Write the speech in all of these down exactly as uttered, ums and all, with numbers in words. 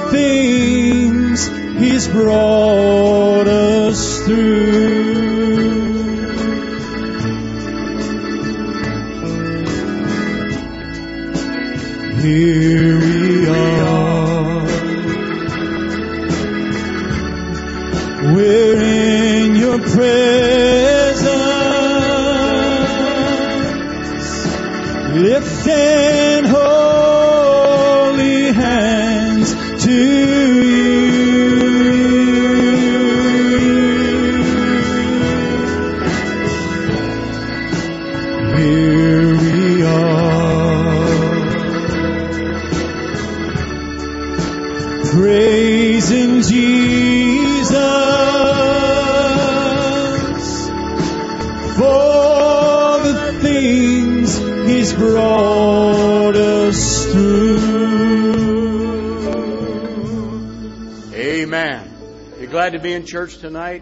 the things He's brought us through. Here we are, we're in Your presence, lifting holy hands to You. Here we are, praising Jesus for the things He's brought us through. Amen. You glad to be in church tonight?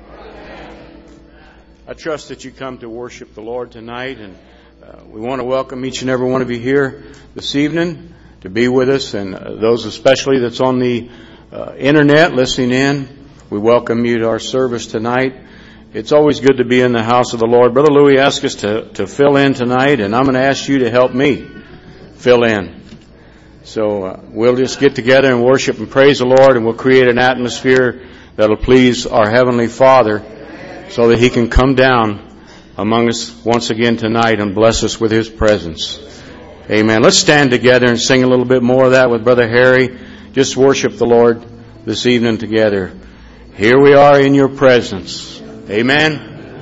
I trust that you come to worship the Lord tonight, and uh, we want to welcome each and every one of you here this evening to be with us, and uh, those especially that's on the uh, internet listening in. We welcome you to our service tonight. It's always good to be in the house of the Lord. Brother Louis asked us to, to fill in tonight, and I'm going to ask you to help me fill in. So uh, we'll just get together and worship and praise the Lord, and we'll create an atmosphere that'll please our Heavenly Father so that He can come down among us once again tonight and bless us with His presence. Amen. Let's stand together and sing a little bit more of that with Brother Harry. Just worship the Lord this evening together. Here we are in Your presence. Amen.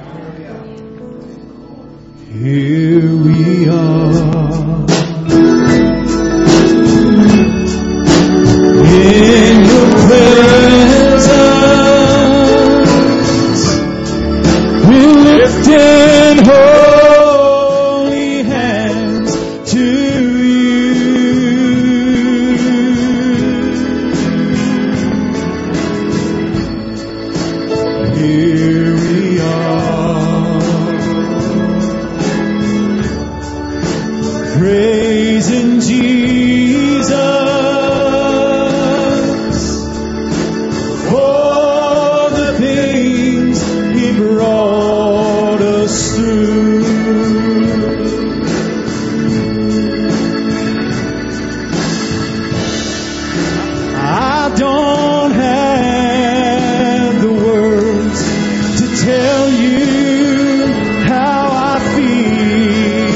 Here we are, in Your presence, we're lifting holy hands to You. Here we are, praising Jesus for the things He brought us through. I don't have the words to tell you how I feel.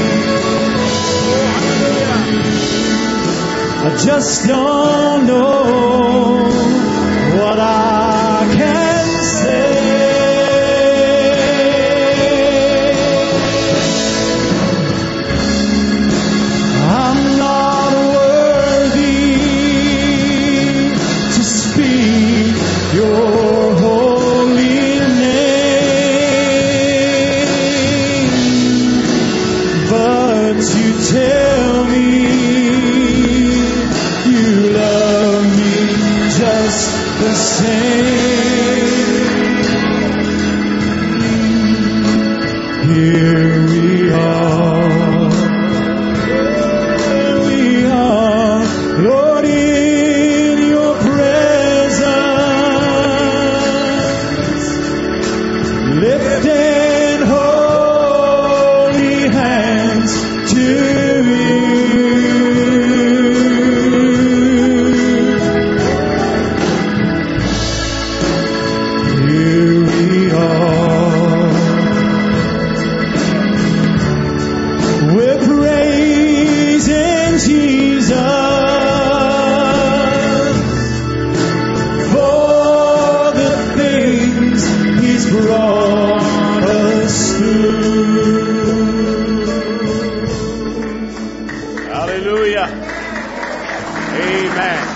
I just don't know what I can say. I'm not worthy to speak Your holy name, but You tell me You love me just the same. Here we are, here we are, Lord, in Your presence, lifting holy hands to You. Here we are, we're praising Jesus for the things He's brought us through. Hallelujah. Amen.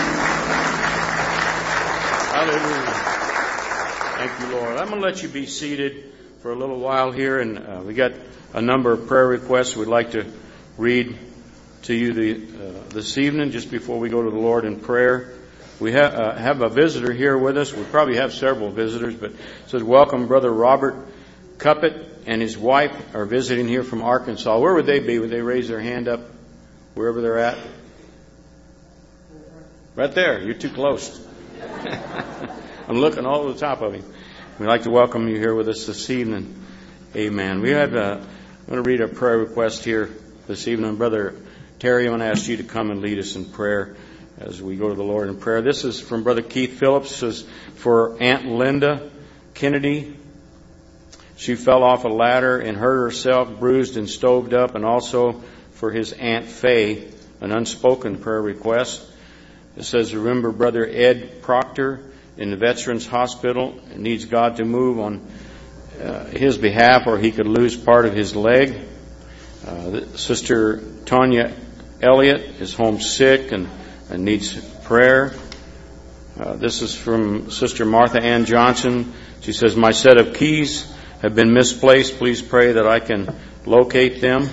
Hallelujah. Thank you, Lord. I'm going to let you be seated for a little while here, and uh, we got a number of prayer requests we'd like to read to you the, uh, this evening just before we go to the Lord in prayer. We ha- uh, have a visitor here with us. We probably have several visitors, but it says, welcome Brother Robert Cuppet and his wife are visiting here from Arkansas. Where would they be? Would they raise their hand up wherever they're at? Right there. You're too close. I'm looking all over the top of him. We'd like to welcome you here with us this evening. Amen. We have uh, I'm going to read a prayer request here this evening. Brother Terry, I want to ask you to come and lead us in prayer as we go to the Lord in prayer. This is from Brother Keith Phillips. This is for Aunt Linda Kennedy. She fell off a ladder and hurt herself, bruised and stoved up, and also for his Aunt Faye, an unspoken prayer request. It says, remember Brother Ed Proctor in the Veterans Hospital. It needs God to move on uh, his behalf, or he could lose part of his leg. Uh, Sister Tanya Elliott is homesick and, and needs prayer. Uh, this is from Sister Martha Ann Johnson. She says, my set of keys have been misplaced. Please pray that I can locate them.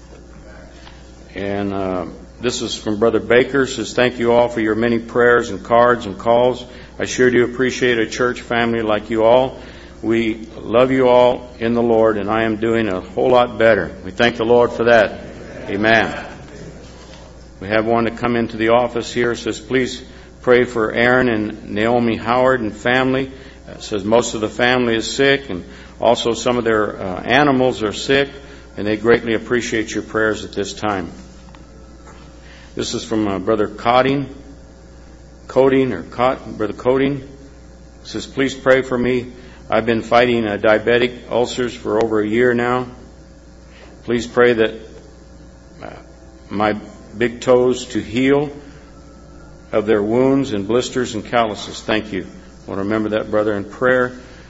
And uh, this is from Brother Baker. Says, thank you all for your many prayers and cards and calls. I sure do appreciate a church family like you all. We love you all in the Lord, and I am doing a whole lot better. We thank the Lord for that. Amen. We have one to come into the office here. It says, please pray for Aaron and Naomi Howard and family. It says most of the family is sick, and also some of their uh, animals are sick, and they greatly appreciate your prayers at this time. This is from uh, Brother Coding, Coding or Cot, Brother Coding. It says, please pray for me. I've been fighting uh, diabetic ulcers for over a year now. Please pray that uh, my big toes to heal of their wounds and blisters and calluses. Thank you. I want to remember that, brother, in prayer.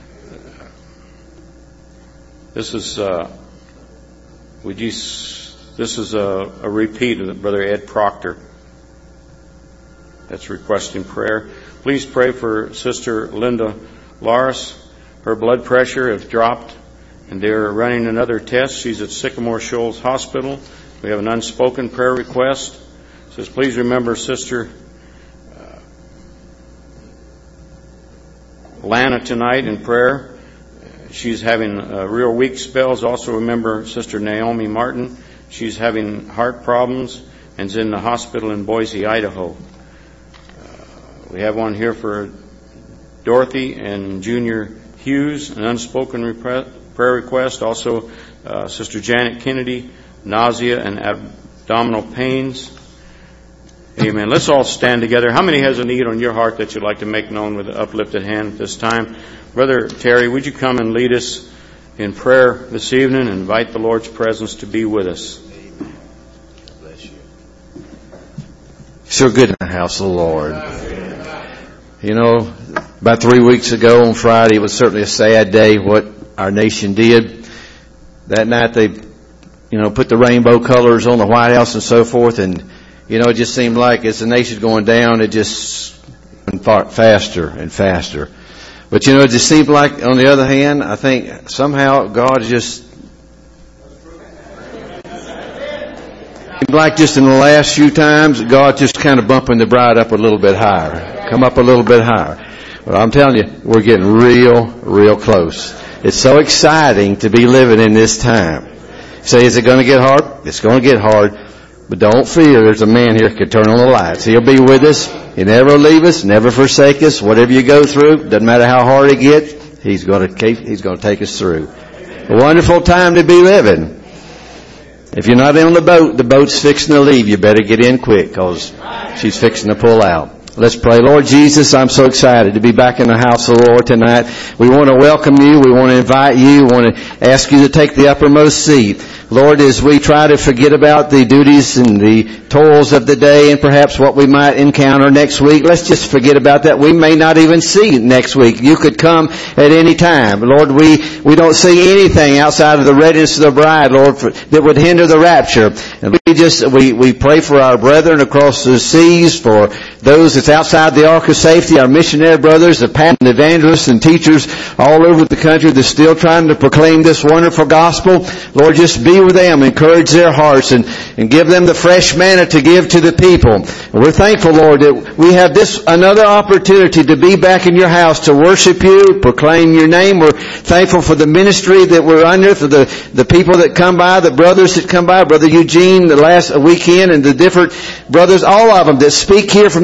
This is uh, would you? This is a, a repeat of Brother Ed Proctor. That's requesting prayer. Please pray for Sister Linda Laris. Her blood pressure has dropped, and they're running another test. She's at Sycamore Shoals Hospital. We have an unspoken prayer request. It says, please remember Sister uh, Lana tonight in prayer. She's having uh, real weak spells. Also remember Sister Naomi Martin. She's having heart problems and is in the hospital in Boise, Idaho. Uh, we have one here for Dorothy and Junior Hughes, an unspoken repre- prayer request. Also, uh, Sister Janet Kennedy, nausea and abdominal pains. Amen. Let's all stand together. How many has a need on your heart that you'd like to make known with an uplifted hand at this time? Brother Terry, would you come and lead us in prayer this evening and invite the Lord's presence to be with us? Amen. God bless you. Sure good in the house of the Lord. You know, about three weeks ago on Friday, it was certainly a sad day what our nation did. That night they, you know, put the rainbow colors on the White House and so forth, and, you know, it just seemed like as the nation's going down, it just went faster and faster. But, you know, it just seemed like, on the other hand, I think somehow God just, like just in the last few times, God just kind of bumping the bride up a little bit higher. Come up a little bit higher. Well, I'm telling you, we're getting real, real close. It's so exciting to be living in this time. Say, is it going to get hard? It's going to get hard. But don't fear, there's a man here who can turn on the lights. He'll be with us. He'll never leave us, never forsake us. Whatever you go through, doesn't matter how hard it gets, He's going to keep, He's going to take us through. A wonderful time to be living. If you're not in the boat, the boat's fixing to leave. You better get in quick, because she's fixing to pull out. Let's pray. Lord Jesus, I'm so excited to be back in the house of the Lord tonight. We want to welcome you. We want to invite you. We want to ask you to take the uppermost seat. Lord, as we try to forget about the duties and the toils of the day and perhaps what we might encounter next week, let's just forget about that. We may not even see next week. You could come at any time. Lord, we, we don't see anything outside of the readiness of the bride, Lord, for, that would hinder the rapture. And we just, we, we pray for our brethren across the seas, for those that's outside the ark of safety, our missionary brothers, the pastors and evangelists and teachers all over the country that's still trying to proclaim this wonderful gospel. Lord, just be with them, encourage their hearts, and, and give them the fresh manna to give to the people. And we're thankful, Lord, that we have this another opportunity to be back in your house to worship you, proclaim your name. We're thankful for the ministry that we're under, for the, the people that come by, the brothers that come by, Brother Eugene the last weekend, and the different brothers, all of them that speak here from this pulpit.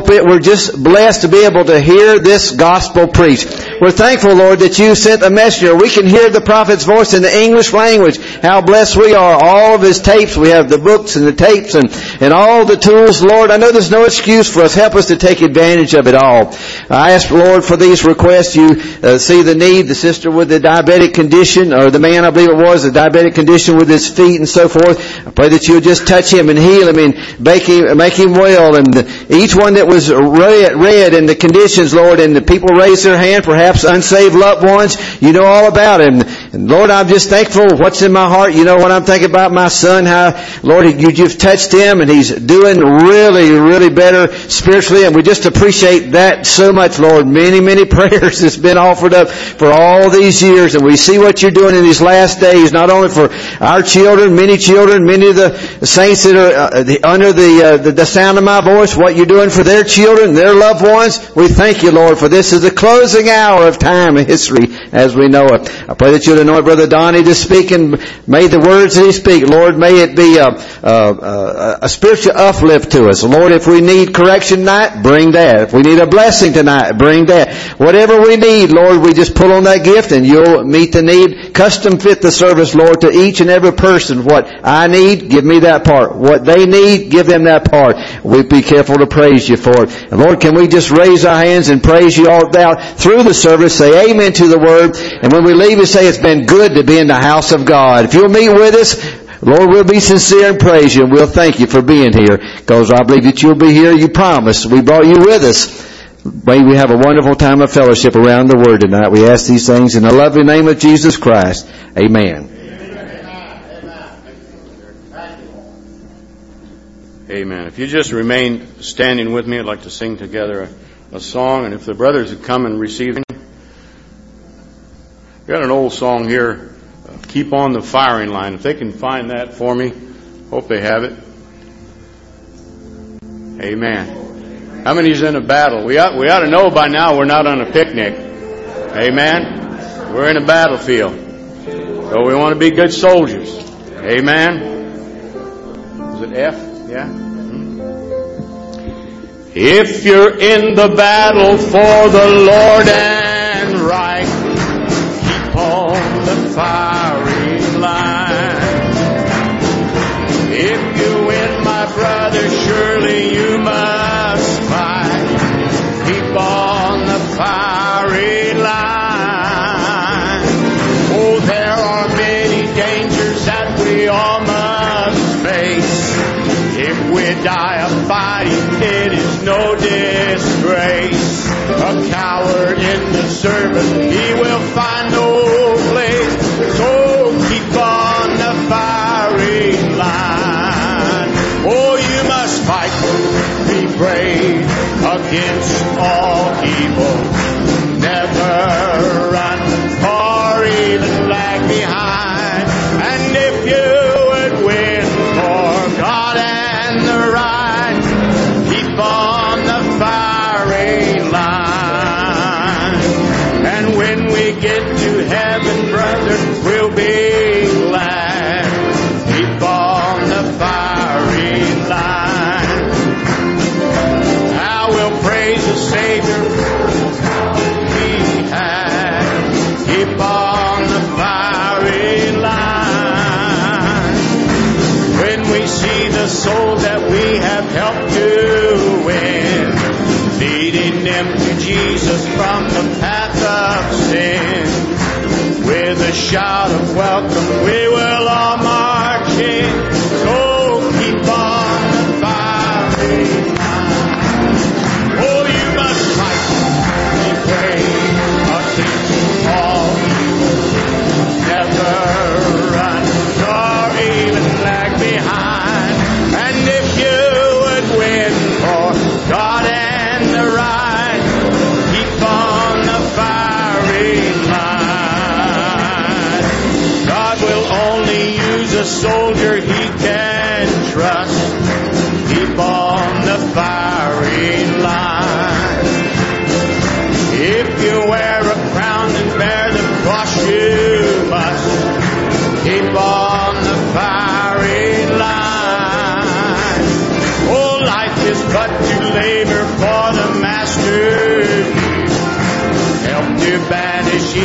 pulpit. We're just blessed to be able to hear this gospel preached. We're thankful, Lord, that you sent a messenger. We can hear the prophet's voice in the English language. How blessed we are. All of his tapes. We have the books and the tapes and, and all the tools. Lord, I know there's no excuse for us. Help us to take advantage of it all. I ask, Lord, for these requests. You uh, see the need. The sister with the diabetic condition, or the man, I believe it was, the diabetic condition with his feet and so forth. I pray that you would just touch him and heal him and make him, make him well. And the, each one that was read, read in the conditions, Lord, and the people raised their hand, perhaps unsaved loved ones, you know all about him. And Lord, I'm just thankful what's in my heart. You know what I'm thinking about my son, how, Lord, you, you've touched him and he's doing really, really better spiritually. And we just appreciate that so much, Lord. Many, many prayers has been offered up for all these years. And we see what you're doing in these last days, not only for our children, many children, many of the saints that are uh, the, under the, uh, the the sound of my voice, what you're doing for their children, their loved ones. We thank you, Lord, for this is the closing hour of time and history as we know it. I pray that you'll anoint Brother Donnie to speak, and may the words that he speak, Lord, may it be a, a, a spiritual uplift to us. Lord, if we need correction tonight, bring that. If we need a blessing tonight, bring that. Whatever we need, Lord, we just pull on that gift and you'll meet the need. Custom fit the service, Lord, to each and every person. What I need, give me that part. What they need, give them that part. We be careful to praise you for it. And Lord, can we just raise our hands and praise you all out through the service, say amen to the word, and when we leave, we say it's been good to be in the house of God. If you'll meet with us, Lord, we'll be sincere and praise you, and we'll thank you for being here, because I believe that you'll be here. You promised. We brought you with us. May we have a wonderful time of fellowship around the Word tonight. We ask these things in the lovely name of Jesus Christ. Amen. Amen. If you just remain standing with me, I'd like to sing together a, a song. And if the brothers would come and receive it. We've got an old song here, uh, Keep on the Firing Line. If they can find that for me, hope they have it. Amen. How many's in a battle? We ought, we ought to know by now we're not on a picnic. Amen. We're in a battlefield. So we want to be good soldiers. Amen. Is it F? Yeah. Hmm. If you're in the battle for the Lord and right, keep on the firing line. If you win, my brother, surely you must fight. Keep on the firing line. Oh, there are many dangers that we all must face. If we die a fighting, it is no disgrace. A coward in the service, he will find no place. So keep on the firing line. Oh, you must fight, be brave against all evil. Never run or even lag behind. And if you would win for God and the right, keep on the firing line. And when we get to heaven, brother, we'll be glad. Keep on the firing line. I will praise the Savior He has. Keep on the firing line. When we see the souls that we have helped to win, leading them to Jesus from the path of sin, with a shout of welcome we will all march in. So keep on the firing line. Oh, you must fight, be brave against all evil. Never run nor even lag behind. And if you would win for God and the right, keep on the firing line. God will only use a soldier he can trust. Keep on the firing line. If you wear a crown and bear the cross, you must keep on the firing line. Oh, life is but to labor for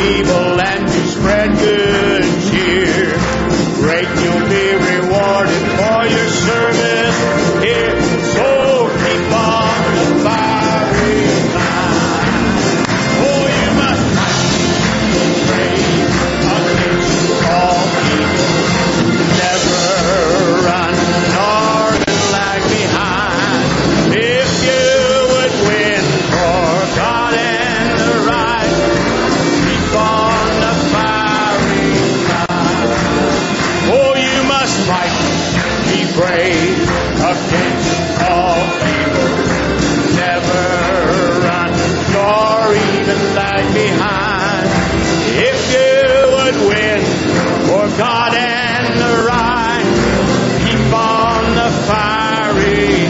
evil and to spread good cheer. Great you'll be rewarded for your service here. So keep on the firing line. Oh, you must pray against all evil. Never run nor lag behind. If you would win for God and the right, keep on the firing line. Oh, you must fight, be brave against all evil. Never run nor even lag behind. If you would win for God and the right, keep on the firing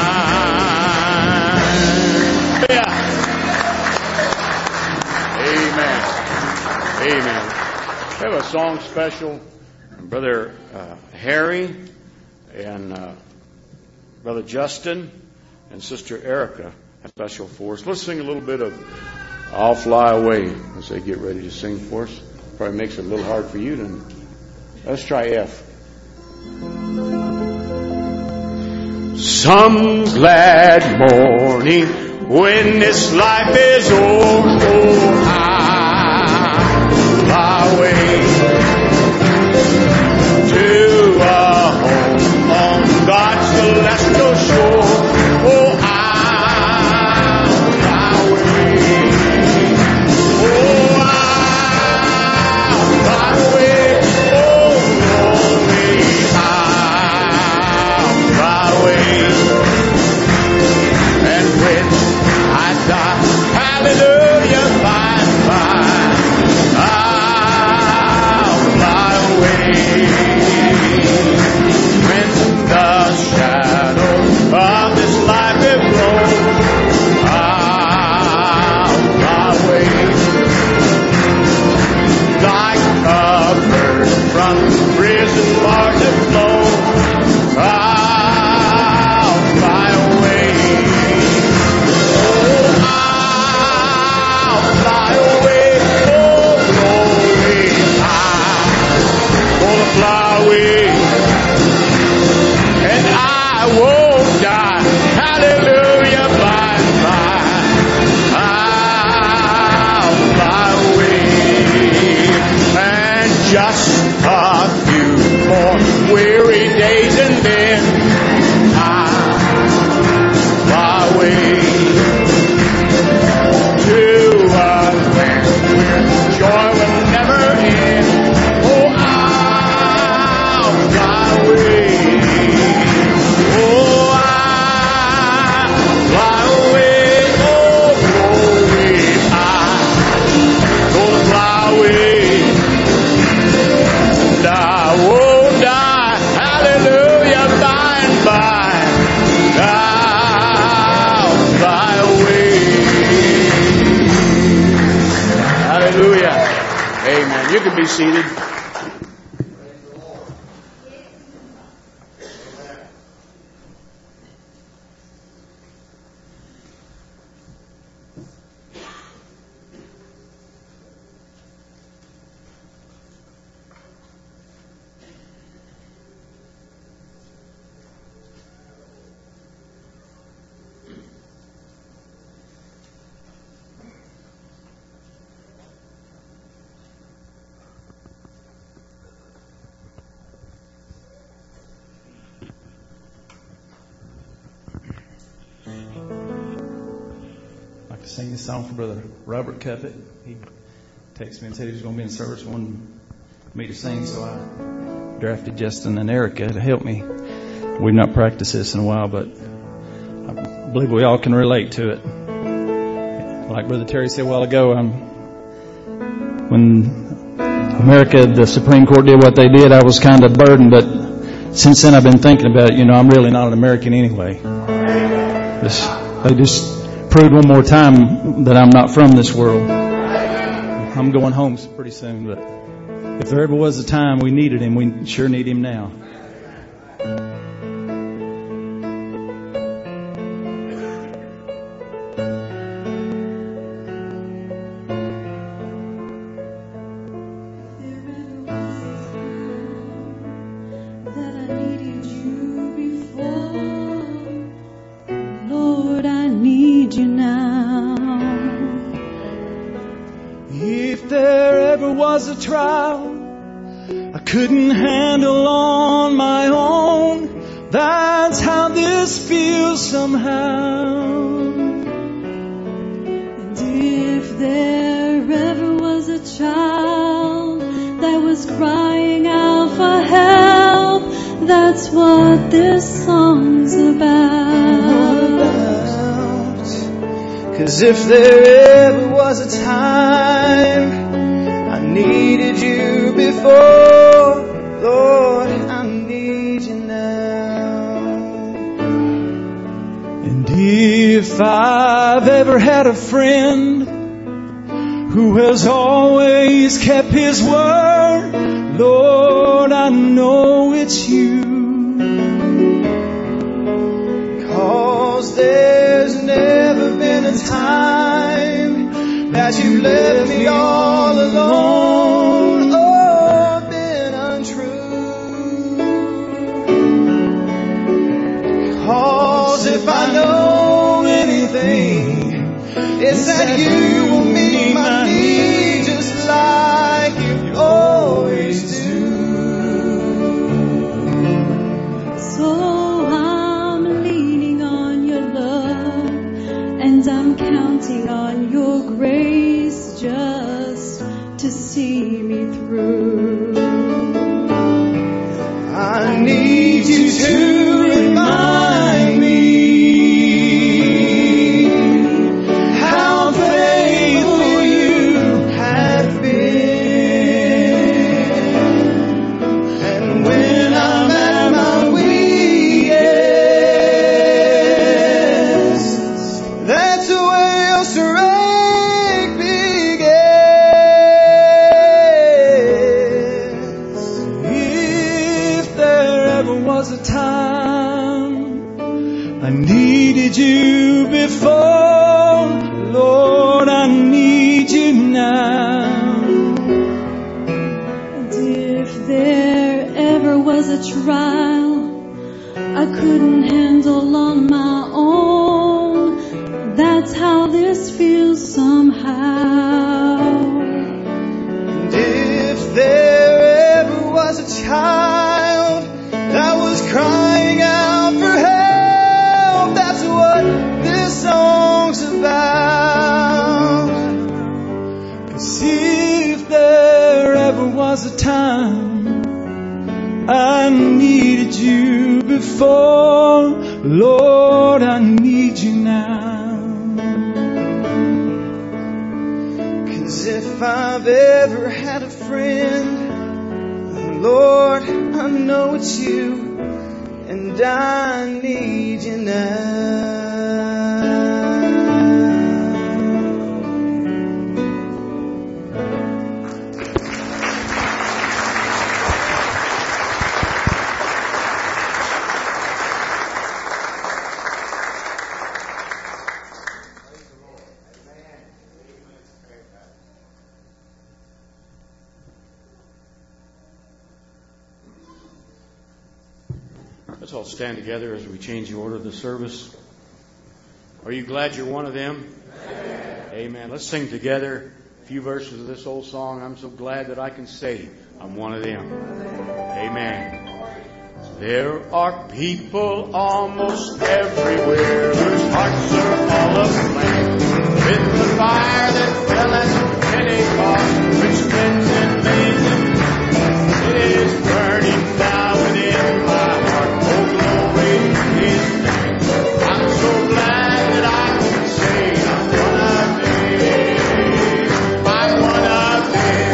line. Yeah. Amen. Amen. We have a song special. Brother uh, Harry and uh, Brother Justin and Sister Erica have special for us. Let's sing a little bit of I'll Fly Away as they get ready to sing for us. Probably makes it a little hard for you to. Let's try F. Some glad morning when this life is over, I'll fly away to a home on God's celestial shore. Oh, I'll fly away. Oh, I'll fly away. Oh, glory, I'll fly away. And when I die, hallelujah, by and by, I'll fly away. When the shadow of this life is blown, I'll fly away. Like a bird from prison bars that flow, I'll fly away. Oh, I'll fly away. Oh, glory, I'm gonna fly away. And I won't die. Hallelujah, by and by, I'll fly away. And just a few more weary days and then I'll fly away to a land where joy will never end. Oh, I'll fly away. Oh, I'll fly away. Oh, glory, I'm gonna fly away. And I won't die. Hallelujah, by and by, I'll fly away. Hallelujah. Amen. You can be seated. Sing this song for Brother Robert Cuffett. He texted me and said he was going to be in service, wanted me to sing, so I drafted Justin and Erica to help me. We've not practiced this in a while, but I believe we all can relate to it. Like Brother Terry said a while ago, um, when America, the Supreme Court did what they did, I was kind of burdened, but since then I've been thinking about it. You know, I'm really not an American anyway. This, they just proved one more time that I'm not from this world. I'm going home pretty soon, but if there ever was a time we needed him, we sure need him now. was a trial I couldn't handle on my own. That's how this feels somehow. And if there ever was a child that was crying out for help, that's what this song's about. 'Cause if there ever was a time I needed you before, Lord, I need you now. And if I've ever had a friend who has always kept his word, Lord, I know it's you. 'Cause there's never been a time that you left me all alone, or been untrue. 'Cause if I know anything, it's that you will meet my need just like you always do. So I'm leaning on your love, and I'm counting on your grace just to see me through. I need you to remind me how faithful you have been. And when I'm at my weakest, that's where strength begins. If there ever was a time I needed you before, Lord, I need you now. And if there ever was a trial I couldn't handle on my own, that's how this feels somehow. And if there ever was a child that was crying out for help, that's what this song's about. 'Cause if there ever was a time I needed you before, Lord, I need you now. 'Cause if I've ever had a friend, Lord, I know it's you, and I need you now. Let's all stand together as we change the order of the service. Are you glad you're one of them? Amen. Amen. Let's sing together a few verses of this old song. I'm so glad that I can say I'm one of them. Amen. There are people almost everywhere whose hearts are all aflame with the fire that fell at Pentecost, which cleansed and made them. It is burning down within my heart. Oh, glory to His name. I'm so glad that I can say I'm one of them. I'm one of them.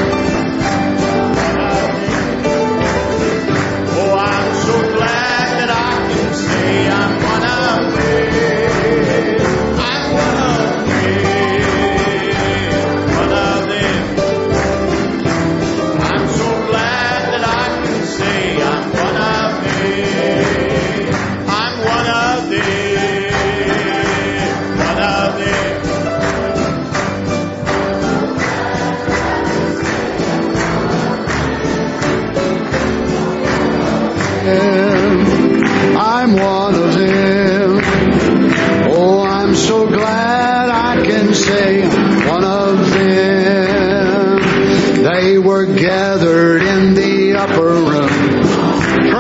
One of them. Oh, I'm so glad that I can say I'm one of them. I'm one of them. One of them. I'm so glad that I can say I'm one of them. I'm one of them. One of them. I'm one of them. Oh, I'm so glad I can say I'm one of them.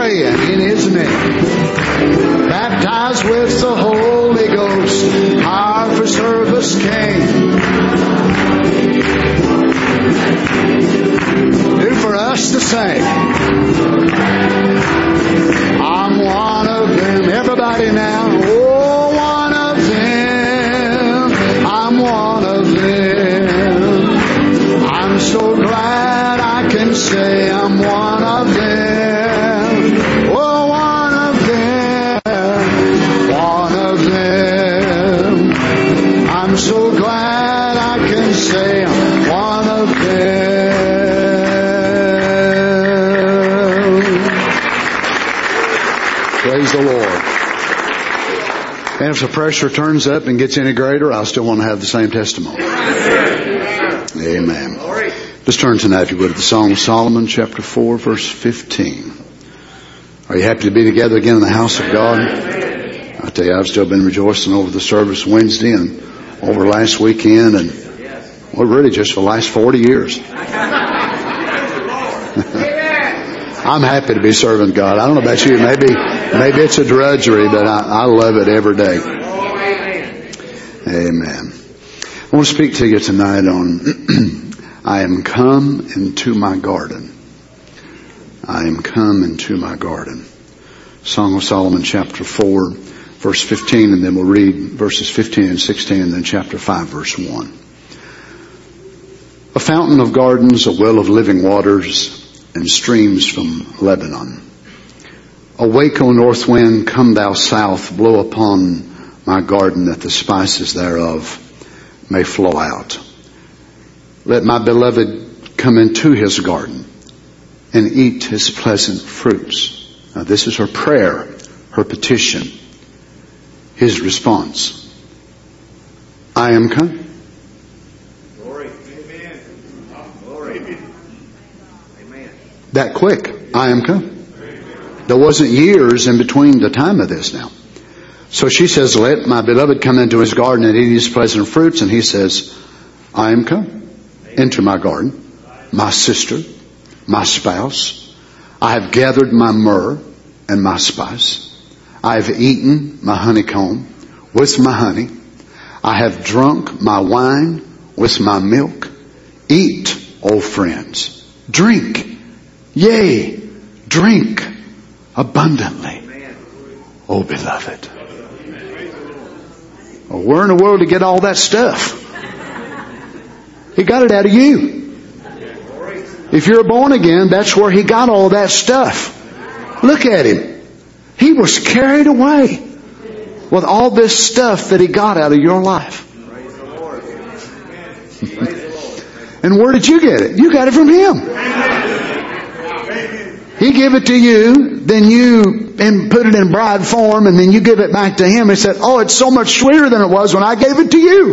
praying in His name. Baptized with the Holy Ghost, our for service came. Do for us the same. I'm one of them. Everybody now. Oh, one of them. I'm one of them. I'm so glad I can say I'm one of them. Oh, one of them. One of them. I'm so glad I can say I'm one of them. Praise the Lord. And if the pressure turns up and gets any greater, I still want to have the same testimony. Amen. Let's turn tonight, if you would, to the Song of Solomon, chapter four, verse fifteen. Are you happy to be together again in the house of God? I tell you, I've still been rejoicing over the service Wednesday and over last weekend, and well, really just for the last forty years. I'm happy to be serving God. I don't know about you. Maybe, maybe it's a drudgery, but I, I love it every day. Amen. I want to speak to you tonight on I am come into my garden. I am come into my garden. Song of Solomon, chapter four, verse fifteen, and then we'll read verses fifteen and sixteen, and then chapter five, verse one. A fountain of gardens, a well of living waters, and streams from Lebanon. Awake, O north wind, come thou south, blow upon my garden, that the spices thereof may flow out. Let my beloved come into his garden and eat his pleasant fruits. Now this is her prayer, her petition, his response. I am come. Glory. Amen. Glory. Amen. That quick. I am come. There wasn't years in between the time of this now. So she says, let my beloved come into his garden and eat his pleasant fruits. And he says, I am come into my garden, my sister, my spouse. I have gathered my myrrh and my spice. I have eaten my honeycomb with my honey. I have drunk my wine with my milk. Eat, O friends. Drink. Yea, drink abundantly, O beloved. Well, where in the world to get all that stuff? He got it out of you. If you're born again, that's where he got all that stuff. Look at him. He was carried away with all this stuff that he got out of your life. And where did you get it? You got it from him. He gave it to you, then you and put it in bride form, and then you give it back to him and said, oh, it's so much sweeter than it was when I gave it to you.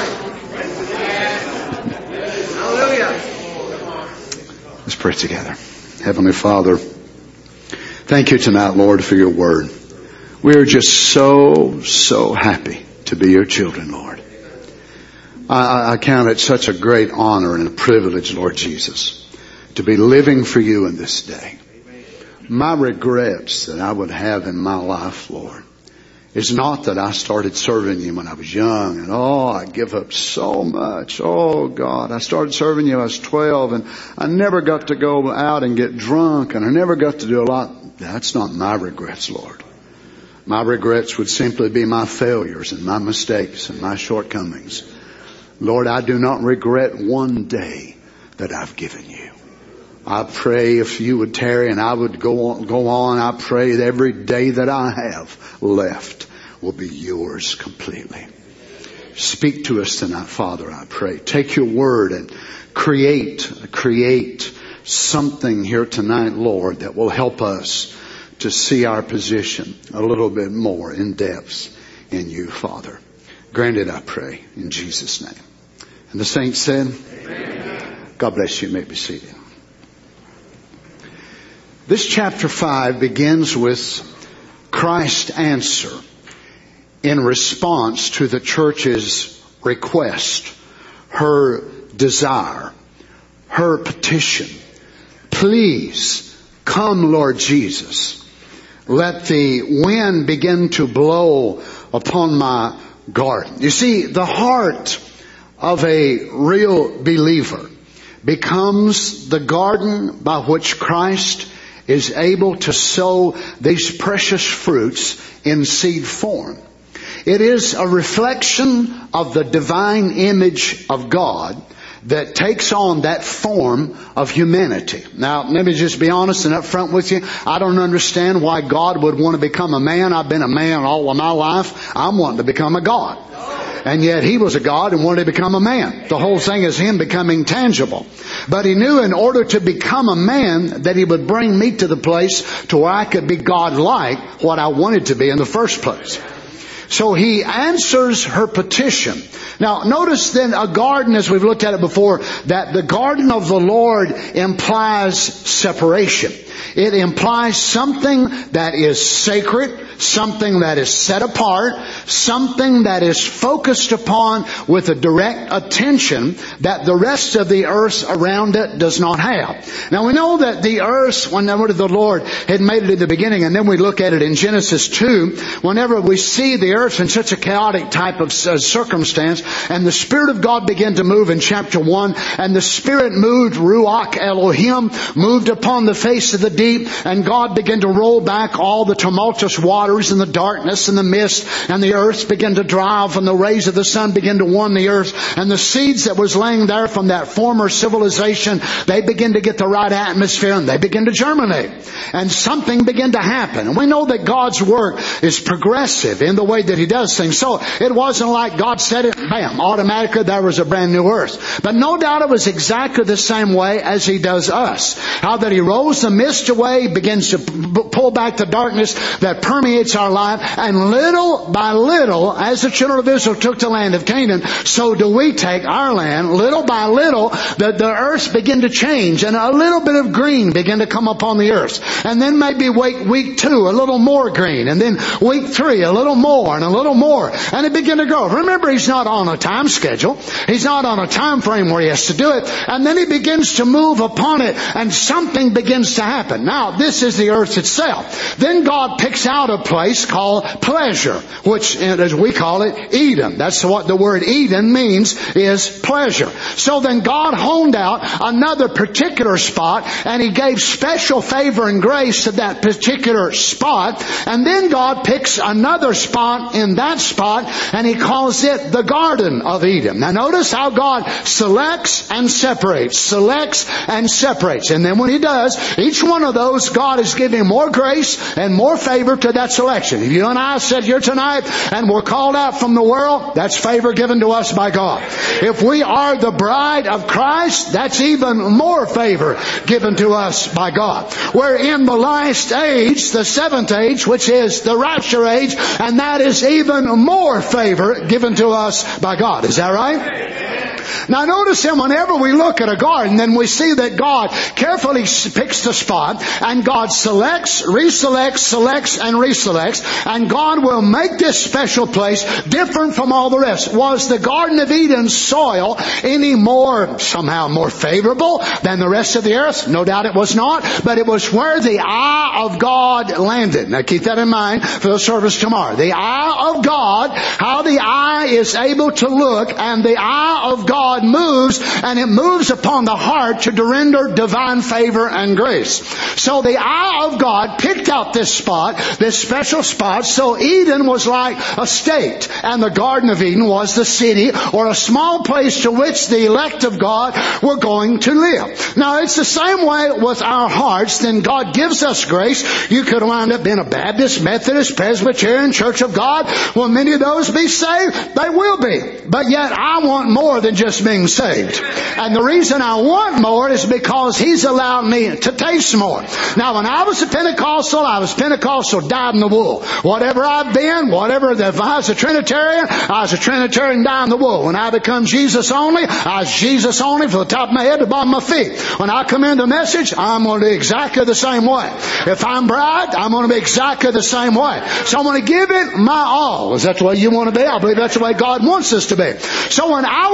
Let's pray together. Heavenly Father, thank you tonight, Lord, for your word. We are just so, so happy to be your children, Lord. I, I count it such a great honor and a privilege, Lord Jesus, to be living for you in this day. My regrets that I would have in my life, Lord, is not that I started serving you when I was young and oh, I give up so much. Oh God, I started serving you when I was twelve and I never got to go out and get drunk and I never got to do a lot. That's not my regrets, Lord. My regrets would simply be my failures and my mistakes and my shortcomings. Lord, I do not regret one day that I've given you. I pray if you would tarry and I would go on, go on, I pray that every day that I have left will be yours completely. Speak to us tonight, Father, I pray. Take your word and create, create something here tonight, Lord, that will help us to see our position a little bit more in depth in you, Father. Grant it, I pray, in Jesus' name. And the saints said, amen. God bless you. You may be seated. This chapter five begins with Christ's answer in response to the church's request, her desire, her petition. Please "Come, Lord Jesus, let the wind begin to blow upon my garden." You see, the heart of a real believer becomes the garden by which Christ is able to sow these precious fruits in seed form. It is a reflection of the divine image of God that takes on that form of humanity. Now, let me just be honest and up front with you. I don't understand why God would want to become a man. I've been a man all of my life. I'm wanting to become a God. And yet He was a God and wanted to become a man. The whole thing is Him becoming tangible. But He knew in order to become a man that He would bring me to the place to where I could be God-like, what I wanted to be in the first place. So He answers her petition. Now, notice then a garden, as we've looked at it before, that the garden of the Lord implies separation. It implies something that is sacred, something that is set apart, something that is focused upon with a direct attention that the rest of the earth around it does not have. Now, we know that the earth, whenever the Lord had made it in the beginning, and then we look at it in Genesis two, whenever we see the earth in such a chaotic type of uh, circumstance, and the Spirit of God began to move in chapter one, and the Spirit moved, Ruach Elohim, moved upon the face of the deep, and God began to roll back all the tumultuous waters and the darkness and the mist, and the earth began to dry off, and the rays of the sun began to warm the earth, and the seeds that was laying there from that former civilization, they begin to get the right atmosphere, and they begin to germinate, and something began to happen. And we know that God's work is progressive in the way that He does things. So it wasn't like God said it, bam, automatically there was a brand new earth. But no doubt it was exactly the same way as He does us. How that He rolls the mist away, begins to pull back the darkness that permeates our life, and little by little, as the children of Israel took the land of Canaan, so do we take our land. Little by little, the, the earth begin to change, and a little bit of green begin to come upon the earth. And then maybe week, week two, a little more green, and then week three, a little more, and a little more, and it began to grow. Remember, He's not on a time schedule. He's not on a time frame where He has to do it. And then He begins to move upon it, and something begins to happen. Now, this is the earth itself. Then God picks out a place called pleasure, which, as we call it, Eden. That's what the word Eden means, is pleasure. So then God honed out another particular spot, and He gave special favor and grace to that particular spot. And then God picks another spot in that spot, and He calls it the Garden of Eden. Now notice how God selects and separates, selects and separates. And then when He does, each one of those, God is giving more grace and more favor to that selection. If you and I sit here tonight and we're called out from the world, that's favor given to us by God. If we are the bride of Christ, that's even more favor given to us by God. We're in the last age, the seventh age, which is the rapture age, and that is even more favor given to us by God. Is that right? Now notice then, whenever we look at a garden, then we see that God carefully picks the spot, and God selects, reselects, selects, and reselects, and God will make this special place different from all the rest. Was the Garden of Eden's soil any more, somehow more favorable than the rest of the earth? No doubt it was not, but it was where the eye of God landed. Now keep that in mind for the service tomorrow. The eye of God, how the eye is able to look, and the eye of God moves, and it moves upon the heart to render divine favor and grace. So the eye of God picked out this spot, this special spot. So Eden was like a state, and the Garden of Eden was the city, or a small place to which the elect of God were going to live. Now it's the same way with our hearts. Then God gives us grace. You could wind up being a Baptist, Methodist, Presbyterian, Church of God. Will many of those be saved? They will be. But yet I want more than just being saved. And the reason I want more is because He's allowed me to taste more. Now when I was a Pentecostal, I was Pentecostal dyed in the wool. Whatever I've been, whatever, if I was a Trinitarian, I was a Trinitarian dyed in the wool. When I become Jesus only, I was Jesus only from the top of my head to the bottom of my feet. When I come into the message, I'm going to be exactly the same way. If I'm bride, I'm going to be exactly the same way. So I'm going to give it my all. Is that the way you want to be? I believe that's the way God wants us to be. So when I was in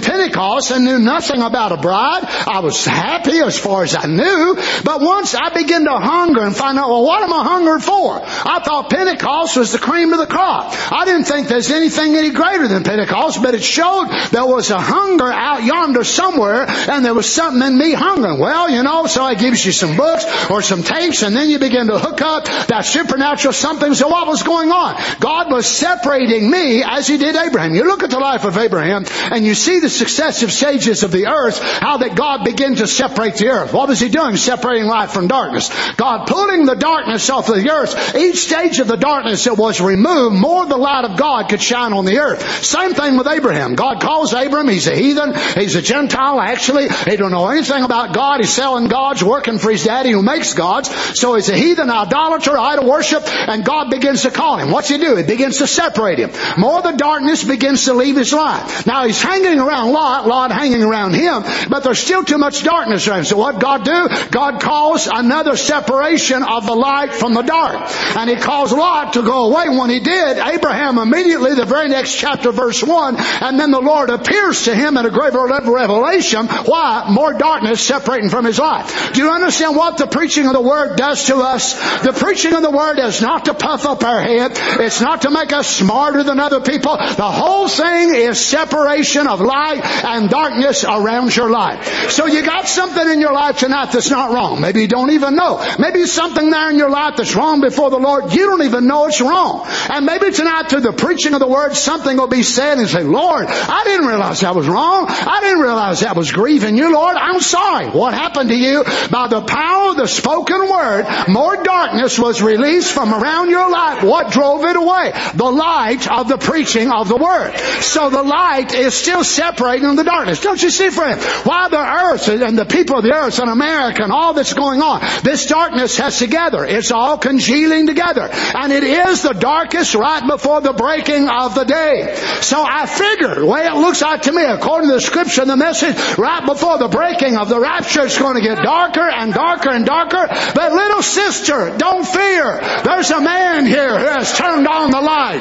Pentecost and knew nothing about a bride. I was happy as far as I knew. But once I began to hunger and find out, well, what am I hungering for? I thought Pentecost was the cream of the crop. I didn't think there's anything any greater than Pentecost, but it showed there was a hunger out yonder somewhere, and there was something in me hungering. Well, you know, so it gives you some books or some tapes, and then you begin to hook up that supernatural something. So what was going on? God was separating me as He did Abraham. You look at the life of Abraham, and you see the successive stages of the earth, how that God began to separate the earth. What was He doing? Separating light from darkness. God pulling the darkness off of the earth. Each stage of the darkness that was removed, more the light of God could shine on the earth. Same thing with Abraham. God calls Abram. He's a heathen. He's a Gentile, actually. He don't know anything about God. He's selling gods, working for his daddy who makes gods. So he's a heathen, idolater, idol worship, and God begins to call him. What's He do? He begins to separate him. More the darkness begins to leave his life. Now he's hanging around Lot, Lot hanging around him, but there's still too much darkness around him. So what God do? God calls another separation of the light from the dark. And He calls Lot to go away. When He did, Abraham immediately, the very next chapter, verse one, and then the Lord appears to him in a great revelation. Why? More darkness separating from his life. Do you understand what the preaching of the Word does to us? The preaching of the Word is not to puff up our head. It's not to make us smarter than other people. The whole thing is separation of light and darkness around your life. So you got something in your life tonight that's not wrong. Maybe you don't even know. Maybe something there in your life that's wrong before the Lord. You don't even know it's wrong. And maybe tonight through the preaching of the Word, something will be said and say, Lord, I didn't realize that was wrong. I didn't realize that was grieving You, Lord. I'm sorry. What happened to you? By the power of the spoken Word, more darkness was released from around your life. What drove it away? The light of the preaching of the Word. So the light is still separating the darkness. Don't you see, friend? Why the earth and the people of the earth and America and all that's going on, this darkness has together. It's all congealing together. And it is the darkest right before the breaking of the day. So I figured, the way it looks like to me, according to the Scripture and the message, right before the breaking of the rapture, it's going to get darker and darker and darker. But little sister, don't fear. There's a man here who has turned on the light.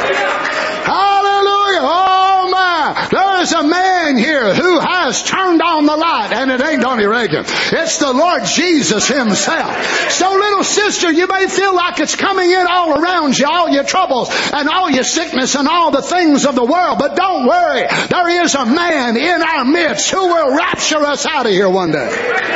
Hallelujah. Oh my. There is a man here who has turned on the light, and it ain't Donnie Reagan. It's the Lord Jesus Himself. So little sister, you may feel like it's coming in all around you, all your troubles and all your sickness and all the things of the world. But don't worry. There is a man in our midst who will rapture us out of here one day.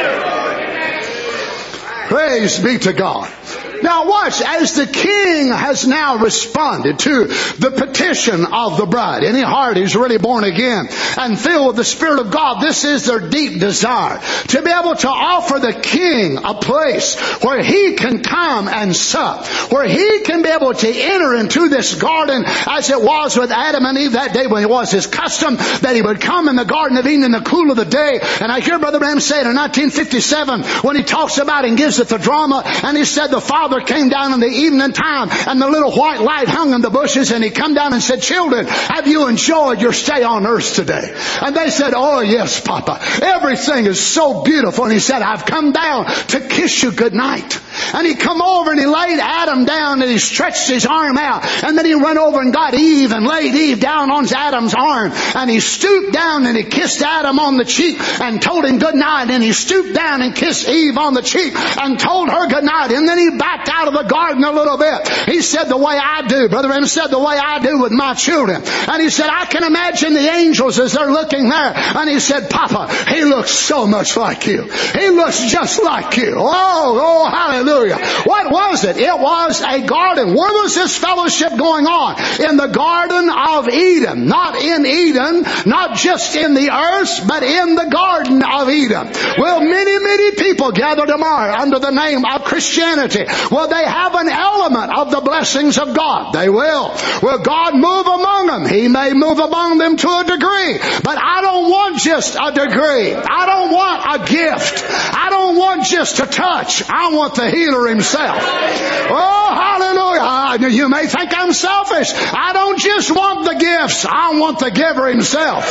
Praise be to God. Now watch, as the king has now responded to the petition of the bride. Any heart who's really born again and filled with the Spirit of God, this is their deep desire. To be able to offer the king a place where he can come and sup. Where he can be able to enter into this garden as it was with Adam and Eve that day, when it was his custom that he would come in the Garden of Eden in the cool of the day. And I hear Brother Branham say it in nineteen fifty-seven when he talks about and gives it the drama, and he said the Father came down in the evening time and the little white light hung in the bushes, and He come down and said, children, have you enjoyed your stay on earth today? And they said, oh yes, Papa. Everything is so beautiful. And He said, I've come down to kiss you goodnight. And He come over and He laid Adam down and He stretched His arm out. And then He went over and got Eve and laid Eve down on Adam's arm. And He stooped down and He kissed Adam on the cheek and told him good night. And He stooped down and kissed Eve on the cheek and told her good night. And then He backed out of the garden a little bit. He said, the way I do, Brother Branham said, the way I do with my children. And he said, I can imagine the angels as they're looking there. And he said, Papa, he looks so much like you. He looks just like you. Oh, oh, hallelujah. What was it? It was a garden. Where was this fellowship going on? In the Garden of Eden. Not in Eden, not just in the earth, but in the Garden of Eden. Well, many, many people gather tomorrow under the name of Christianity. Well, they have an element of the blessings of God. They will. Will God move among them? He may move among them to a degree. But I don't want just a degree. I don't want a gift. I don't want just a touch. I want the healer Himself. Oh, hallelujah. You may think I'm selfish. I don't just want the gifts. I want the giver Himself.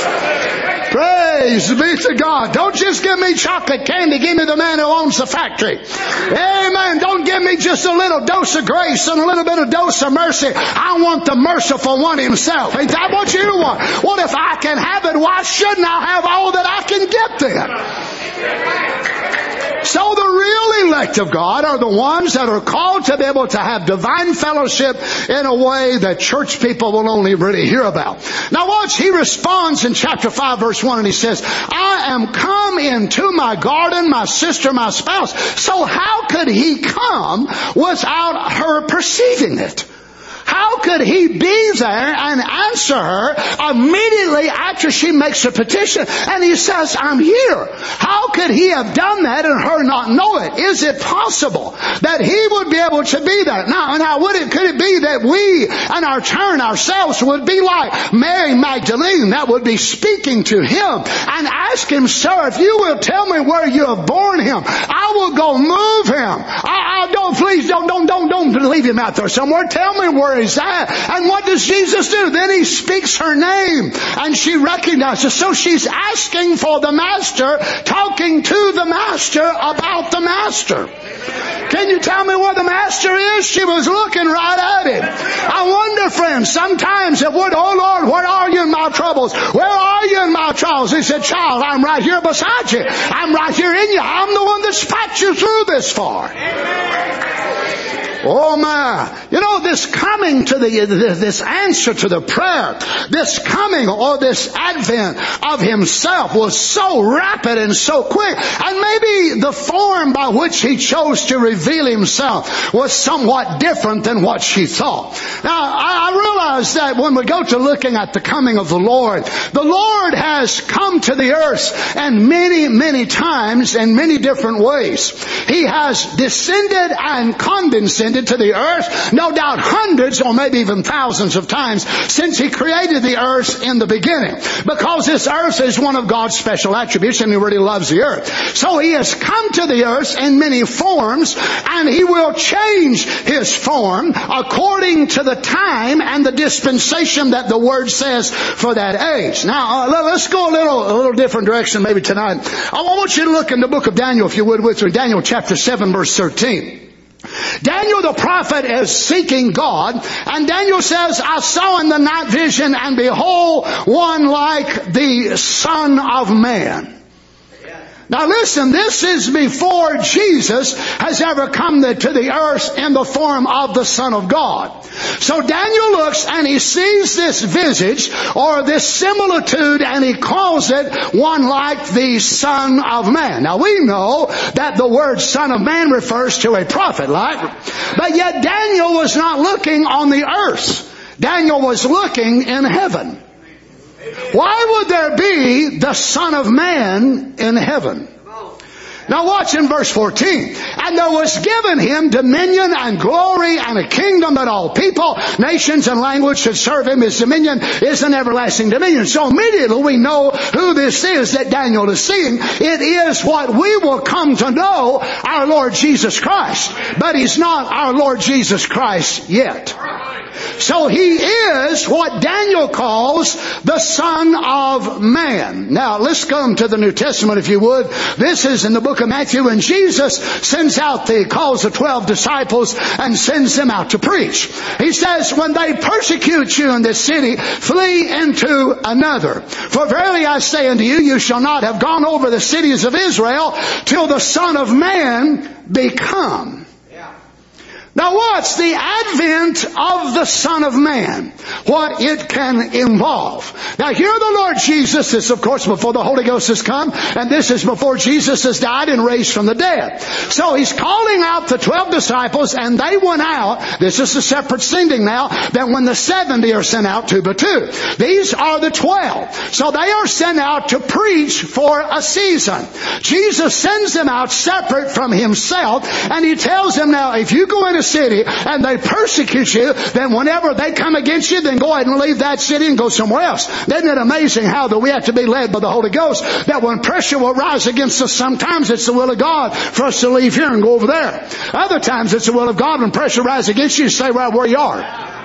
Praise be to God. Don't just give me chocolate candy. Give me the man who owns the factory. Amen. Don't don't give me just a little dose of grace and a little bit of dose of mercy. I want the merciful one himself. Ain't that what you want? Well, if I can have it, why shouldn't I have all that I can get then? So the real elect of God are the ones that are called to be able to have divine fellowship in a way that church people will only really hear about. Now watch, he responds in chapter five verse one and he says, I am come into my garden, my sister, my spouse. So how could he come without her perceiving it? How could he be there and answer her immediately after she makes her petition? And he says, I'm here. How could he have done that and her not know it? Is it possible that he would be able to be there? Now, now would it, could it be that we in our turn ourselves would be like Mary Magdalene that would be speaking to him and ask him, sir, if you will tell me where you have born him, I will go move him. I, I don't, please don't, don't, don't, don't leave him out there somewhere. Tell me where he's at. And what does Jesus do? Then he speaks her name and she recognizes. So she's asking for the master, talking to the master about the master. Can you tell me where the master is? She was looking right at him. I wonder, friends, sometimes it would, oh Lord, where are you in my troubles? Where are you in my trials? He said, child, I'm right here beside you. I'm right here in you. I'm the one that's packed you through this far. Oh my. You know, this coming to the, this answer to the prayer, this coming or this advent of himself was so rapid and so quick. And maybe the form by which he chose to reveal himself was somewhat different than what she thought. Now, I realize that when we go to looking at the coming of the Lord, the Lord has come to the earth and many, many times in many different ways. He has descended and condescended to the earth, no doubt hundreds or maybe even thousands of times since he created the earth in the beginning. Because this earth is one of God's special attributes and he really loves the earth. So he has come to the earth in many forms and he will change his form according to the time and the dispensation that the Word says for that age. Now, uh, let's go a little, a little different direction maybe tonight. I want you to look in the book of Daniel, if you would, with me. Daniel chapter seven, verse thirteen. Daniel the prophet is seeking God, and Daniel says, I saw in the night vision, and behold, one like the Son of Man. Now listen, this is before Jesus has ever come to the earth in the form of the Son of God. So Daniel looks and he sees this visage or this similitude and he calls it one like the Son of Man. Now we know that the word Son of Man refers to a prophet, right? But yet Daniel was not looking on the earth. Daniel was looking in heaven. Why would there be the Son of Man in heaven? Now watch in verse fourteen. And there was given him dominion and glory and a kingdom that all people, nations and language should serve him. His dominion is an everlasting dominion. So immediately we know who this is that Daniel is seeing. It is what we will come to know, our Lord Jesus Christ. But he's not our Lord Jesus Christ yet. So he is what Daniel calls the Son of Man. Now let's come to the New Testament, if you would. This is in the book of Matthew, and Jesus sends out the, calls the twelve disciples and sends them out to preach. He says, when they persecute you in this city, flee into another. For verily I say unto you, you shall not have gone over the cities of Israel till the Son of Man be come. Now what's the advent of the Son of Man? What it can involve. Now here the Lord Jesus is, of course, before the Holy Ghost has come, and this is before Jesus has died and raised from the dead. So he's calling out the twelve disciples, and they went out. This is a separate sending now than when the seventy are sent out two by two. These are the twelve. So they are sent out to preach for a season. Jesus sends them out separate from himself, and he tells them, now if you go into city and they persecute you, then whenever they come against you, then go ahead and leave that city and go somewhere else. Isn't it amazing how that we have to be led by the Holy Ghost, that when pressure will rise against us, sometimes it's the will of God for us to leave here and go over there. Other times it's the will of God when pressure rises against you, stay right where you are.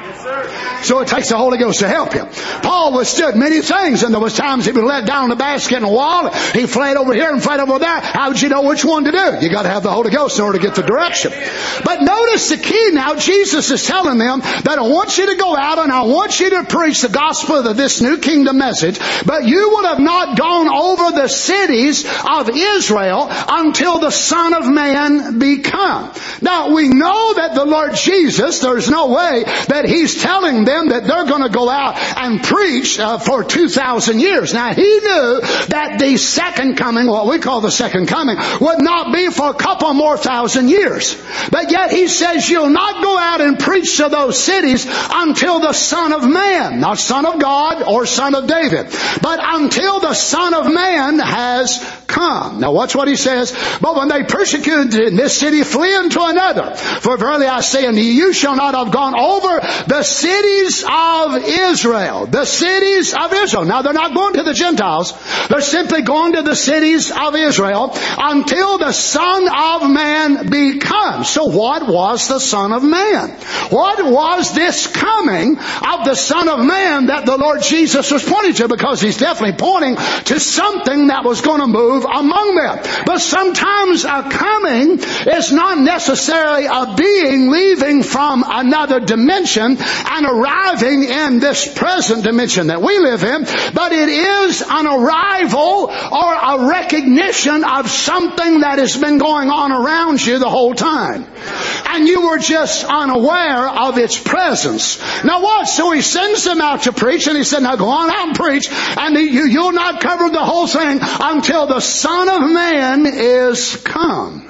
So it takes the Holy Ghost to help you. Paul withstood many things, and there was times he was let down in a basket in a wall. He fled over here and fled over there. How would you know which one to do? You got to have the Holy Ghost in order to get the direction. But notice the key now. Jesus is telling them that I want you to go out and I want you to preach the gospel of this new kingdom message, but you would have not gone over the cities of Israel until the Son of Man be come. Now we know that the Lord Jesus, there's no way that He's telling them that they're going to go out and preach uh, for two thousand years. Now He knew that the second coming, what we call the second coming, would not be for a couple more thousand years. But yet He says you'll not go out and preach to those cities until the Son of Man, not Son of God or Son of David, but until the Son of Man has come. Now watch what He says. But when they persecuted in this city, flee into another. For verily I say unto you, you shall not have gone over the cities of Israel. The cities of Israel. Now they're not going to the Gentiles. They're simply going to the cities of Israel until the Son of Man be come. So what was the Son of Man? What was this coming of the Son of Man that the Lord Jesus was pointing to? Because He's definitely pointing to something that was going to move among them. But sometimes a coming is not necessarily a being leaving from another dimension and arriving in this present dimension that we live in, but it is an arrival or a recognition of something that has been going on around you the whole time. And you were just unaware of its presence. Now what? So He sends them out to preach, and He said, now go on out and preach, and you, you'll not cover the whole thing until the Son of Man is come.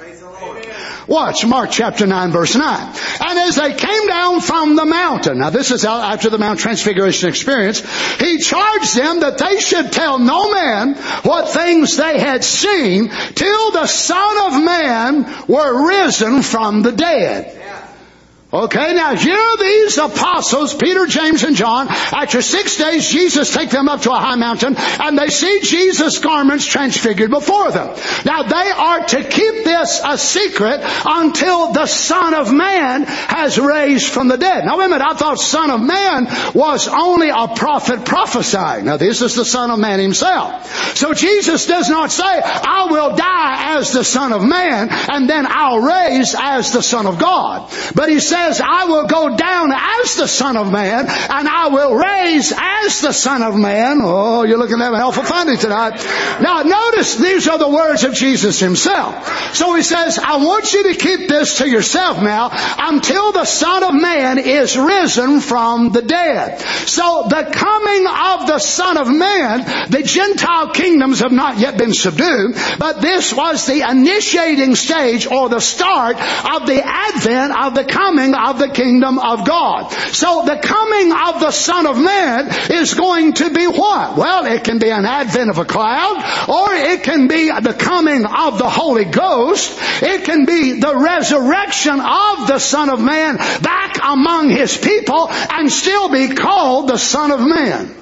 Watch Mark chapter nine verse nine. And as they came down from the mountain, now this is after the Mount Transfiguration experience, He charged them that they should tell no man what things they had seen till the Son of Man were risen from the dead. Okay, now here these apostles, Peter, James, and John, after six days, Jesus take them up to a high mountain, and they see Jesus' garments transfigured before them. Now they are to keep this a secret until the Son of Man has raised from the dead. Now wait a minute, I thought Son of Man was only a prophet prophesying. Now this is the Son of Man Himself. So Jesus does not say, I will die as the Son of Man, and then I'll raise as the Son of God. But He says, I will go down as the Son of Man, and I will raise as the Son of Man. Oh, you're looking at me awful funny tonight. Now notice these are the words of Jesus Himself. So He says, I want you to keep this to yourself now until the Son of Man is risen from the dead. So the coming of the Son of Man, the Gentile kingdoms have not yet been subdued, but this was the initiating stage or the start of the advent of the coming of the kingdom of God. So the coming of the Son of Man is going to be what? Well, it can be an advent of a cloud, or it can be the coming of the Holy Ghost. It can be the resurrection of the Son of Man back among His people and still be called the Son of Man.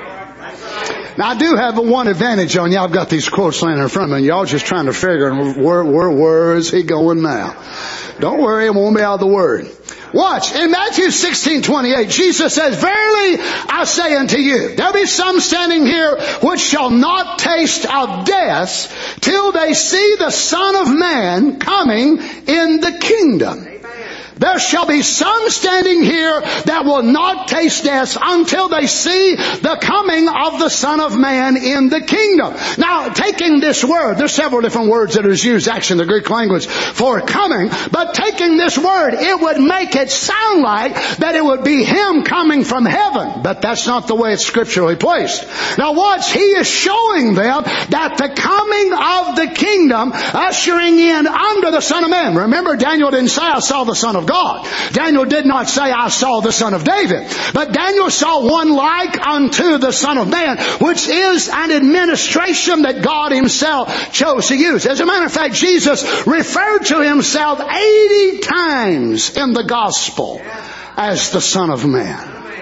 Now I do have a one advantage on you. I've got these quotes laying in front of me. Y'all just trying to figure where, where, where is he going now? Don't worry, it won't be out of the Word. Watch, in Matthew sixteen twenty-eight, Jesus says, verily I say unto you, there be some standing here which shall not taste of death till they see the Son of Man coming in the kingdom. There shall be some standing here that will not taste death until they see the coming of the Son of Man in the kingdom. Now, taking this word, there's several different words that is used actually in the Greek language for coming, but taking this word, it would make it sound like that it would be Him coming from heaven. But that's not the way it's scripturally placed. Now watch, He is showing them that the coming of the kingdom, ushering in under the Son of Man. Remember, Daniel didn't say, I saw the Son of God. Daniel did not say, I saw the Son of David. But Daniel saw one like unto the Son of Man, which is an administration that God Himself chose to use. As a matter of fact, Jesus referred to Himself eighty times in the gospel as the Son of Man.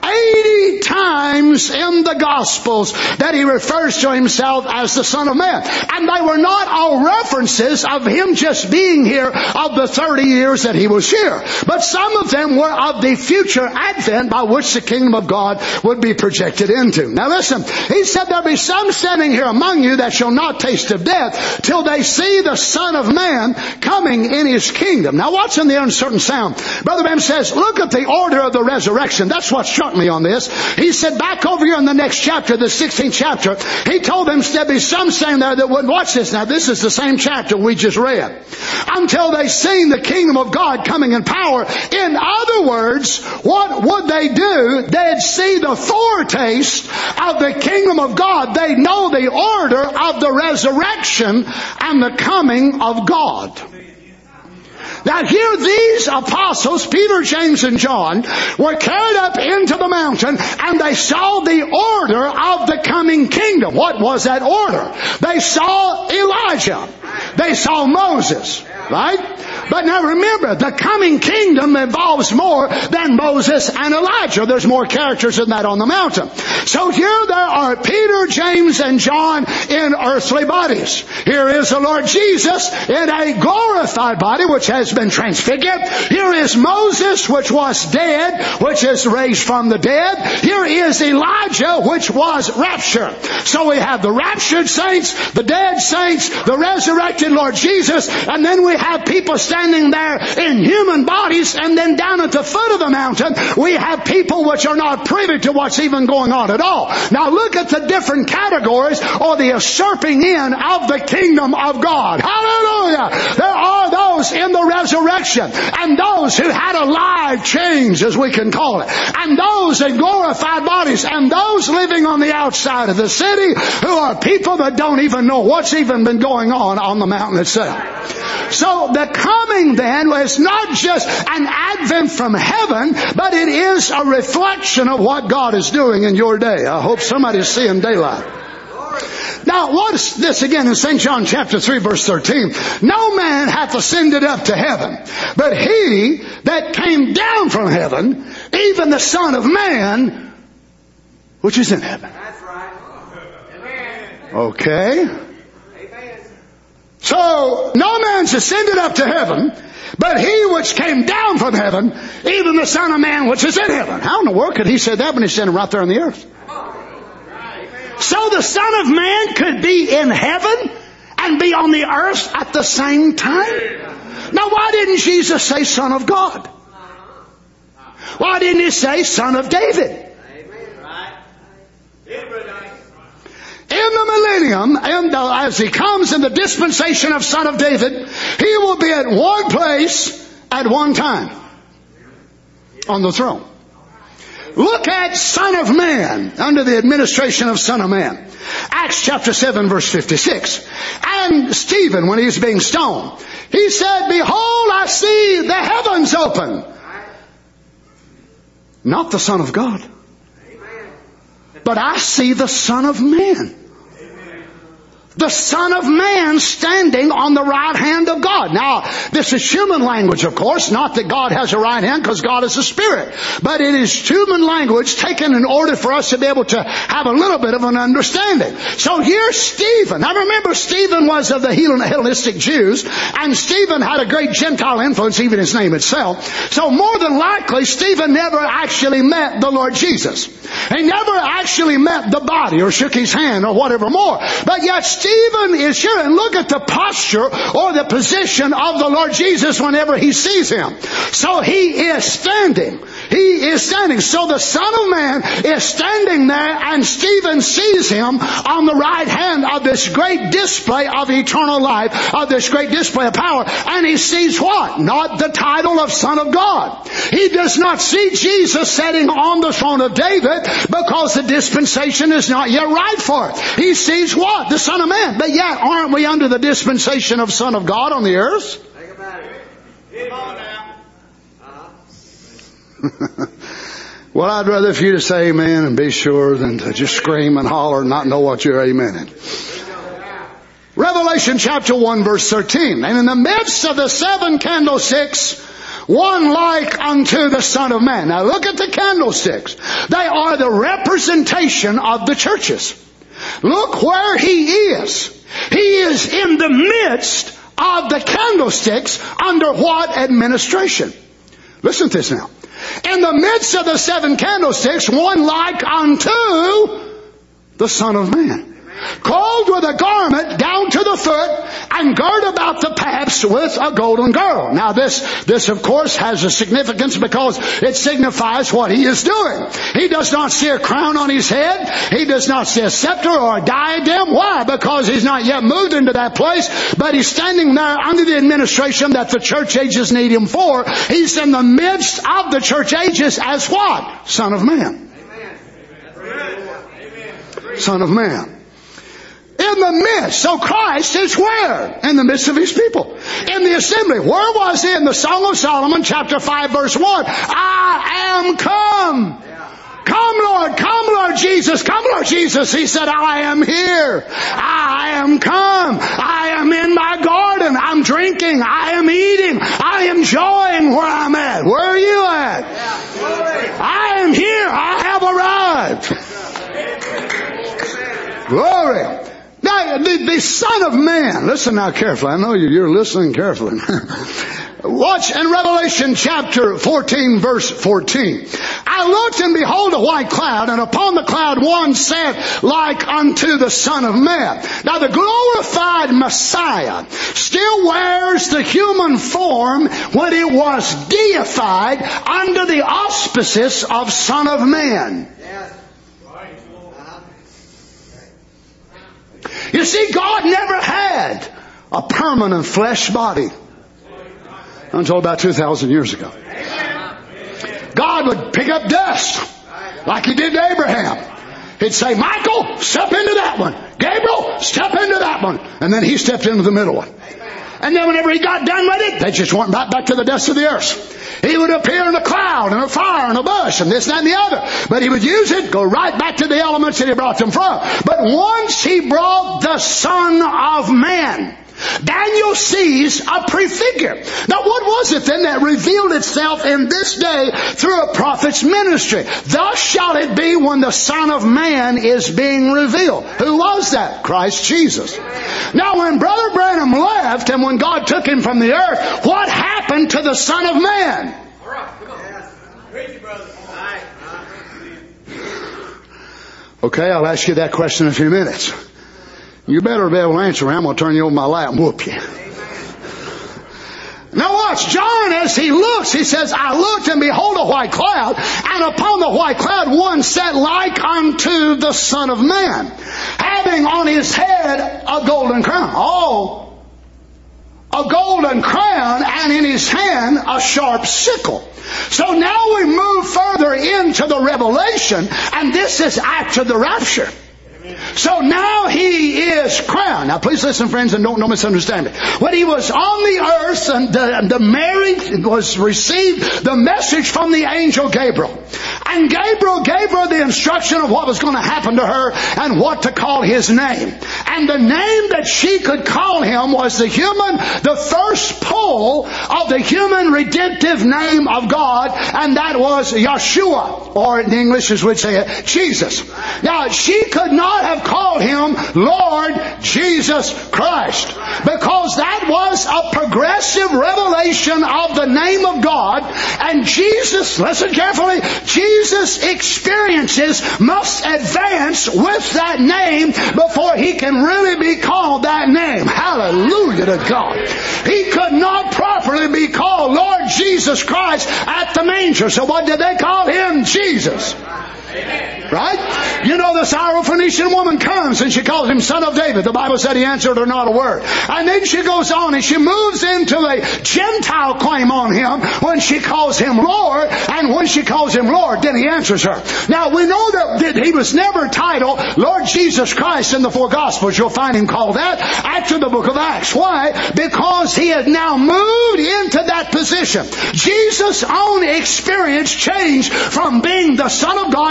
eighty times in the Gospels that he refers to himself as the Son of Man. And they were not all references of him just being here of the thirty years that he was here. But some of them were of the future advent by which the kingdom of God would be projected into. Now listen, he said there'll be some standing here among you that shall not taste of death till they see the Son of Man coming in his kingdom. Now what's in the uncertain sound? Brother Branham says, look at the order of the resurrection. That's what struck me on this. He said back over here in the next chapter, the sixteenth chapter, he told them there'd be some standing there that wouldn't watch this. Now this is the same chapter we just read. Until they seen the kingdom of God coming in power. In other words, what would they do? They'd see the foretaste of the kingdom of God. They'd know the order of the resurrection and the coming of God. Now here these apostles, Peter, James, and John, were carried up into the mountain and they saw the order of the coming kingdom. What was that order? They saw Elijah. They saw Moses. Right? But now remember, the coming kingdom involves more than Moses and Elijah. There's more characters than that on the mountain. So here there are Peter, James, and John in earthly bodies. Here is the Lord Jesus in a glorified body which has been transfigured. Here is Moses which was dead, which is raised from the dead. Here is Elijah which was raptured. So we have the raptured saints, the dead saints, the resurrected Lord Jesus, and then we have people standing there in human bodies, and then down at the foot of the mountain we have people which are not privy to what's even going on at all. Now look at the different categories or the usurping in of the kingdom of God. Hallelujah! There are those in the resurrection, and those who had a life change, as we can call it, and those in glorified bodies, and those living on the outside of the city who are people that don't even know what's even been going on on the mountain itself. So the coming then is not just an advent from heaven, but it is a reflection of what God is doing in your day. I hope somebody's seeing daylight. Now, what's this again in Saint John chapter three verse thirteen? No man hath ascended up to heaven, but he that came down from heaven, even the Son of Man, which is in heaven. That's right. Okay. So, no man's ascended up to heaven, but he which came down from heaven, even the Son of Man which is in heaven. How in the world could he say that when he's standing right there on the earth? So the Son of Man could be in heaven and be on the earth at the same time? Now why didn't Jesus say Son of God? Why didn't he say Son of David? In the millennium, and as he comes in the dispensation of Son of David, he will be at one place at one time on the throne. Look at Son of Man under the administration of Son of Man. Acts chapter seven verse fifty-six. And Stephen, when he was being stoned, he said, behold, I see the heavens open. Not the Son of God, but I see the Son of Man. The Son of Man standing on the right hand of God. Now, this is human language, of course. Not that God has a right hand, because God is a spirit. But it is human language taken in order for us to be able to have a little bit of an understanding. So here's Stephen. Now remember, Stephen was of the Hellenistic Jews, and Stephen had a great Gentile influence, even his name itself. So more than likely, Stephen never actually met the Lord Jesus. He never actually met the body or shook his hand or whatever more. But yet Stephen is here, and look at the posture or the position of the Lord Jesus whenever he sees him. So he is standing. He is standing. So the Son of Man is standing there, and Stephen sees him on the right hand of this great display of eternal life, of this great display of power. And he sees what? Not the title of Son of God. He does not see Jesus sitting on the throne of David, because the dispensation is not yet right for it. He sees what? The Son of Man. But yet, aren't we under the dispensation of Son of God on the earth? Think about it. Come on now. Uh-huh. Well, I'd rather for you to say amen and be sure than to just scream and holler and not know what you're amening. Revelation chapter one verse thirteen. And in the midst of the seven candlesticks one like unto the Son of Man. Now look at the candlesticks. They are the representation of the churches. Look where He is. He is in the midst of the candlesticks under what administration? Listen to this now. In the midst of the seven candlesticks, one like unto the Son of Man. Clothed with a garment down to the foot, and girt about the paps with a golden girdle. Now this, this of course has a significance because it signifies what He is doing. He does not see a crown on His head. He does not see a scepter or a diadem. Why? Because He's not yet moved into that place, but He's standing there under the administration that the church ages need Him for. He's in the midst of the church ages as what? Son of Man. Amen. Son of Man. In the midst. So Christ is where? In the midst of His people. In the assembly. Where was He? In the Song of Solomon, chapter five, verse one. I am come. Come, Lord. Come, Lord Jesus. Come, Lord Jesus. He said, I am here. I am come. I am in my garden. I'm drinking. I am eating. I am enjoying where I'm at. Where are you at? I am here. I have arrived. Glory. Now, the, the Son of Man, listen now carefully. I know you, you're listening carefully. Watch in Revelation chapter fourteen, verse fourteen. I looked and behold a white cloud, and upon the cloud one sat like unto the Son of Man. Now the glorified Messiah still wears the human form when it was deified under the auspices of Son of Man. You see, God never had a permanent flesh body until about two thousand years ago. God would pick up dust like He did to Abraham. He'd say, Michael, step into that one. Gabriel, step into that one. And then He stepped into the middle one. And then whenever He got done with it, they just went back, back to the dust of the earth. He would appear in a cloud and a fire and a bush and this, that, and the other. But He would use it, go right back to the elements that He brought them from. But once He brought the Son of Man, Daniel sees a prefigure. Now what was it then that revealed itself in this day through a prophet's ministry? Thus shall it be when the Son of Man is being revealed. Who was that? Christ Jesus. Now when Brother Branham left and when God took Him from the earth, what happened to the Son of Man? All right, come on. Praise you, brother. All right. Okay, I'll ask you that question in a few minutes. You better be able to answer. I'm going to turn you over my lap and whoop you. Now watch, John, as he looks, he says, I looked and behold a white cloud, and upon the white cloud one sat like unto the Son of Man, having on his head a golden crown. Oh, a golden crown, and in his hand a sharp sickle. So now we move further into the revelation, and this is after the rapture. So now He is crowned. Now please listen, friends, and don't, don't misunderstand me. When He was on the earth and the, the Mary was received the message from the angel Gabriel. And Gabriel gave her the instruction of what was going to happen to her and what to call His name. And the name that she could call Him was the human, the first pull of the human redemptive name of God, and that was Yeshua, or in English as we'd say it, Jesus. Now she could not have called Him Lord Jesus Christ, because that was a progressive revelation of the name of God. And Jesus, listen carefully, Jesus' experiences must advance with that name before He can really be called that name. Hallelujah to God. He could not properly be called Lord Jesus Christ at the manger. So what did they call Him? Jesus. Right? You know, the Syrophoenician woman comes and she calls Him Son of David. The Bible said He answered her not a word. And then she goes on and she moves into a Gentile claim on Him when she calls Him Lord. And when she calls Him Lord, then He answers her. Now we know that, that He was never titled Lord Jesus Christ in the four Gospels. You'll find Him called that after the book of Acts. Why? Because He had now moved into that position. Jesus' own experience changed from being the Son of God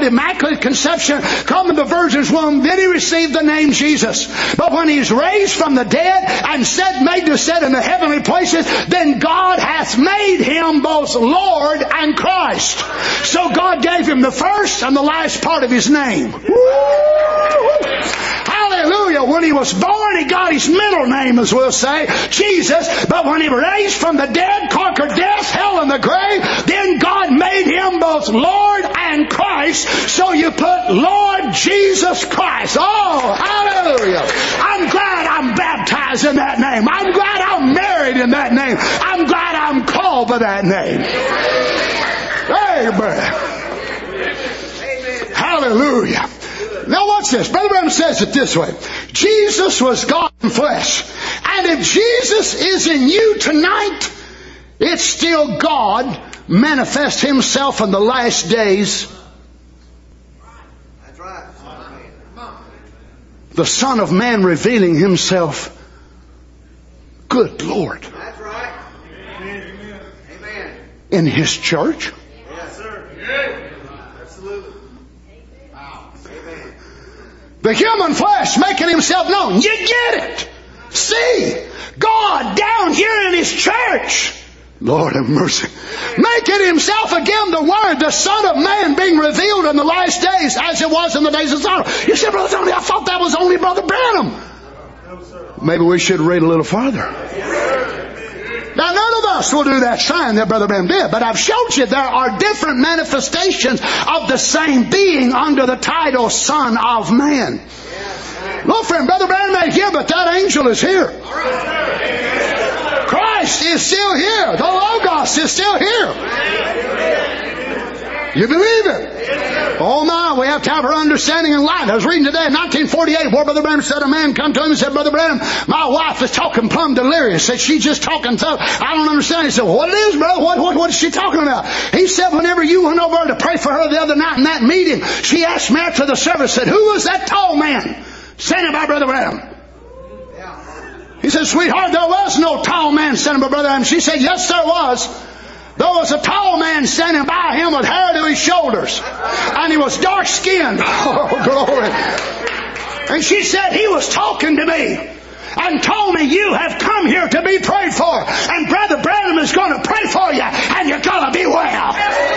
the Immaculate Conception, come in the Virgin's womb, then he received the name Jesus. But when he's raised from the dead and set, made to sit in the heavenly places, then God hath made him both Lord and Christ. So God gave him the first and the last part of his name. Woo! Hallelujah. When he was born, he got his middle name, as we'll say, Jesus. But when he raised from the dead, conquered death, hell, and the grave, then God made him both Lord and Christ. So you put Lord Jesus Christ. Oh, hallelujah. I'm glad I'm baptized in that name. I'm glad I'm married in that name. I'm glad I'm called by that name. Amen. Hallelujah. Now watch this. Brother Branham says it this way. Jesus was God in flesh. And if Jesus is in you tonight, it's still God manifest himself in the last days. That's right. The Son of Man revealing himself. Good Lord. That's right. Amen. Amen. In his church. Yes, sir. Absolutely. Wow. Amen. The human flesh making himself known. You get it. See, God down here in his church. Lord have mercy. Making himself again the Word, the Son of Man being revealed in the last days as it was in the days of Solomon. You said, Brother Tony, I thought that was only Brother Branham. Maybe we should read a little farther. Now, none of us will do that sign that Brother Branham did, but I've showed you there are different manifestations of the same being under the title Son of Man. Look, friend, Brother Branham ain't here, but that angel is here. Christ is still here. The Logos is still here. You believe it? Oh my, we have to have our understanding and light. I was reading today in nineteen forty-eight where Brother Branham said a man come to him and said, Brother Branham, my wife is talking plumb delirious. Said she's just talking so I don't understand. He said, well, what it is, brother? What, what, what is she talking about? He said, whenever you went over to pray for her the other night in that meeting, she asked me after the service, said, who was that tall man standing by Brother Branham? He said, sweetheart, there was no tall man standing by Brother Branham. She said, yes, there was. There was a tall man standing by him with hair to his shoulders. And he was dark-skinned. Oh, glory. And she said, he was talking to me and told me you have come here to be prayed for. And Brother Branham is going to pray for you. And you're going to be well.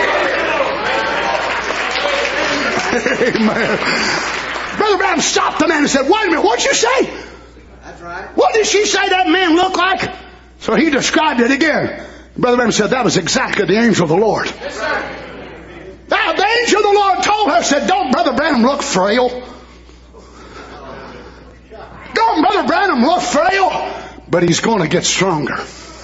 Amen. Brother Branham stopped the man and said, wait a minute, what'd you say? That's right. What did she say that man looked like? So he described it again. Brother Branham said that was exactly the angel of the Lord. Yes, sir. Now the angel of the Lord told her, said, don't Brother Branham look frail? Don't Brother Branham look frail? But he's going to get stronger.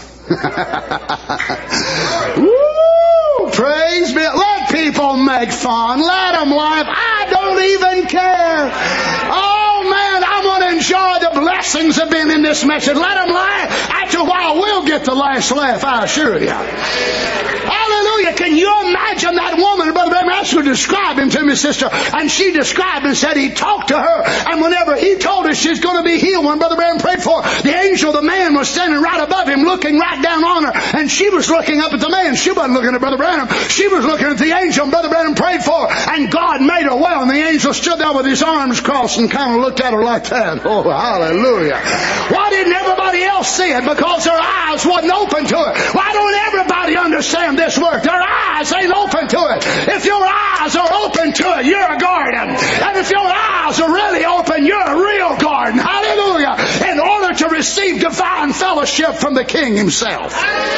Woo! Praise be. Let people make fun. Let them laugh. I don't even care. Oh man, I want to enjoy the blessings of being in this message. Let them laugh. After a while, we'll get the last laugh, I assure you. Hallelujah. Can you imagine that woman? Brother Branham asked her to describe him to me, sister. And she described and said he talked to her. And whenever he told her she's going to be healed, when Brother Branham prayed for her, the angel, the man, was standing right above him, looking right down on her. And she was looking up at the man. She wasn't looking at Brother Branham. She was looking at the angel, and Brother Branham prayed for her. And God made her well. And the angel stood there with his arms crossed and kind of looked at her like that. Oh, hallelujah. Why didn't everybody else see it? Because their eyes wasn't open to it. Why don't everybody understand this work? Their eyes ain't open to it. If your eyes are open to it, you're a garden. And if your eyes are really open, you're a real garden. Hallelujah. In order to receive divine fellowship from the King himself.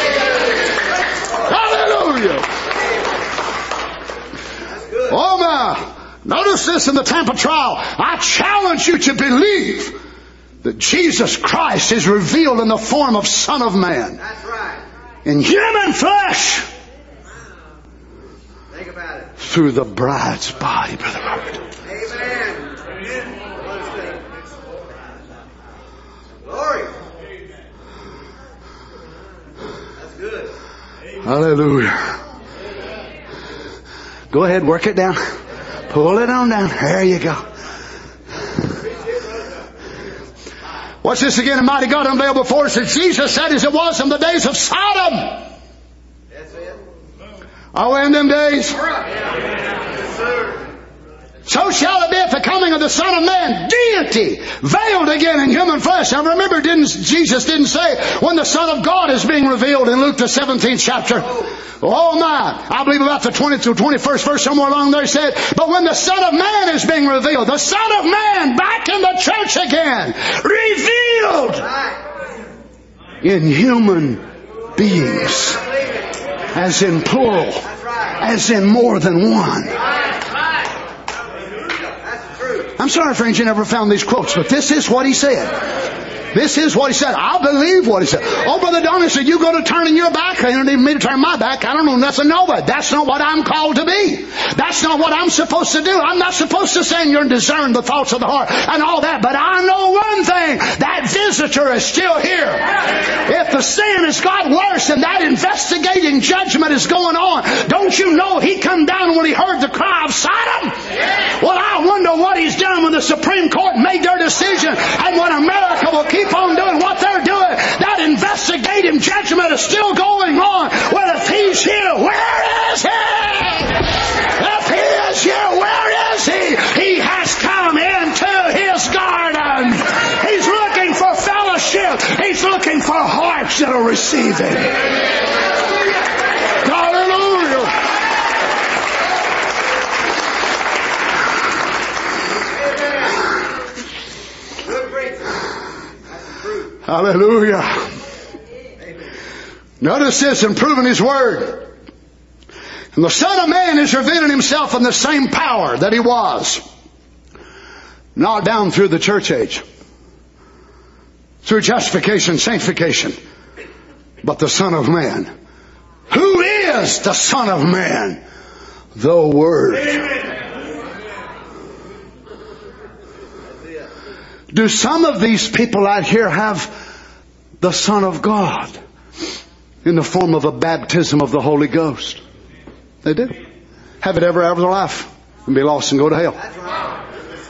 Hallelujah. Oh my. Notice this in the Tampa trial. I challenge you to believe that Jesus Christ is revealed in the form of Son of Man. That's right. In human flesh. Think about it. Through the bride's body, Brother Robert. Amen. Glory. That's good. Hallelujah. Go ahead, work it down. Pull it on down. There you go. What's this again? A mighty God unveiled before us, as Jesus said, as it was in the days of Sodom. That's it. Are we in them days? Yes, sir. So shall it be at the coming of the Son of Man. Deity veiled again in human flesh. Now remember, didn't, Jesus didn't say when the Son of God is being revealed in Luke the seventeenth chapter. Oh my, I believe about the twentieth to twenty-first verse, somewhere along there, he said, but when the Son of Man is being revealed, the Son of Man back in the church again, revealed in human beings, as in plural, as in more than one. I'm sorry, friends, you never found these quotes, but this is what he said. This is what he said. I believe what he said. Oh, Brother Donnie said, you go to turning your back. I don't even mean to turn my back. I don't know nothing. No, but that's not what I'm called to be. That's not what I'm supposed to do. I'm not supposed to stand here and discern the thoughts of the heart and all that. But I know one thing. That visitor is still here. If the sin has got worse and that investigating judgment is going on, don't you know he come down when he heard the cry of Sodom? Well, I wonder what he's done when the Supreme Court made their decision and when America will keep on doing what they're doing. That investigative judgment is still going on. Well, if he's here, where is he? If he is here, where is he? He has come into his garden. He's looking for fellowship. He's looking for hearts that will receive him. Hallelujah. Hallelujah. Notice this, in proving his word. And the Son of Man is revealing himself in the same power that he was. Not down through the church age. Through justification, sanctification. But the Son of Man. Who is the Son of Man? The Word. Do some of these people out here have the Son of God in the form of a baptism of the Holy Ghost? They do. Have it ever, ever in their life and be lost and go to hell.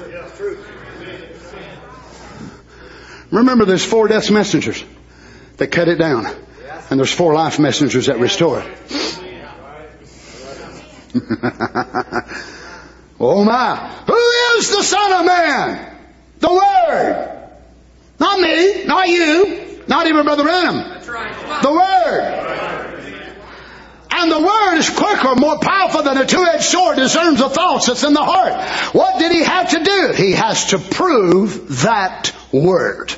Remember, there's four death messengers that cut it down. And there's four life messengers that restore it. Oh my. Who is the Son of Man? The Word. Not me, not you, not even Brother Branham. The Word. And the Word is quicker, more powerful than a two-edged sword, discerns the thoughts that's in the heart. What did he have to do? He has to prove that Word.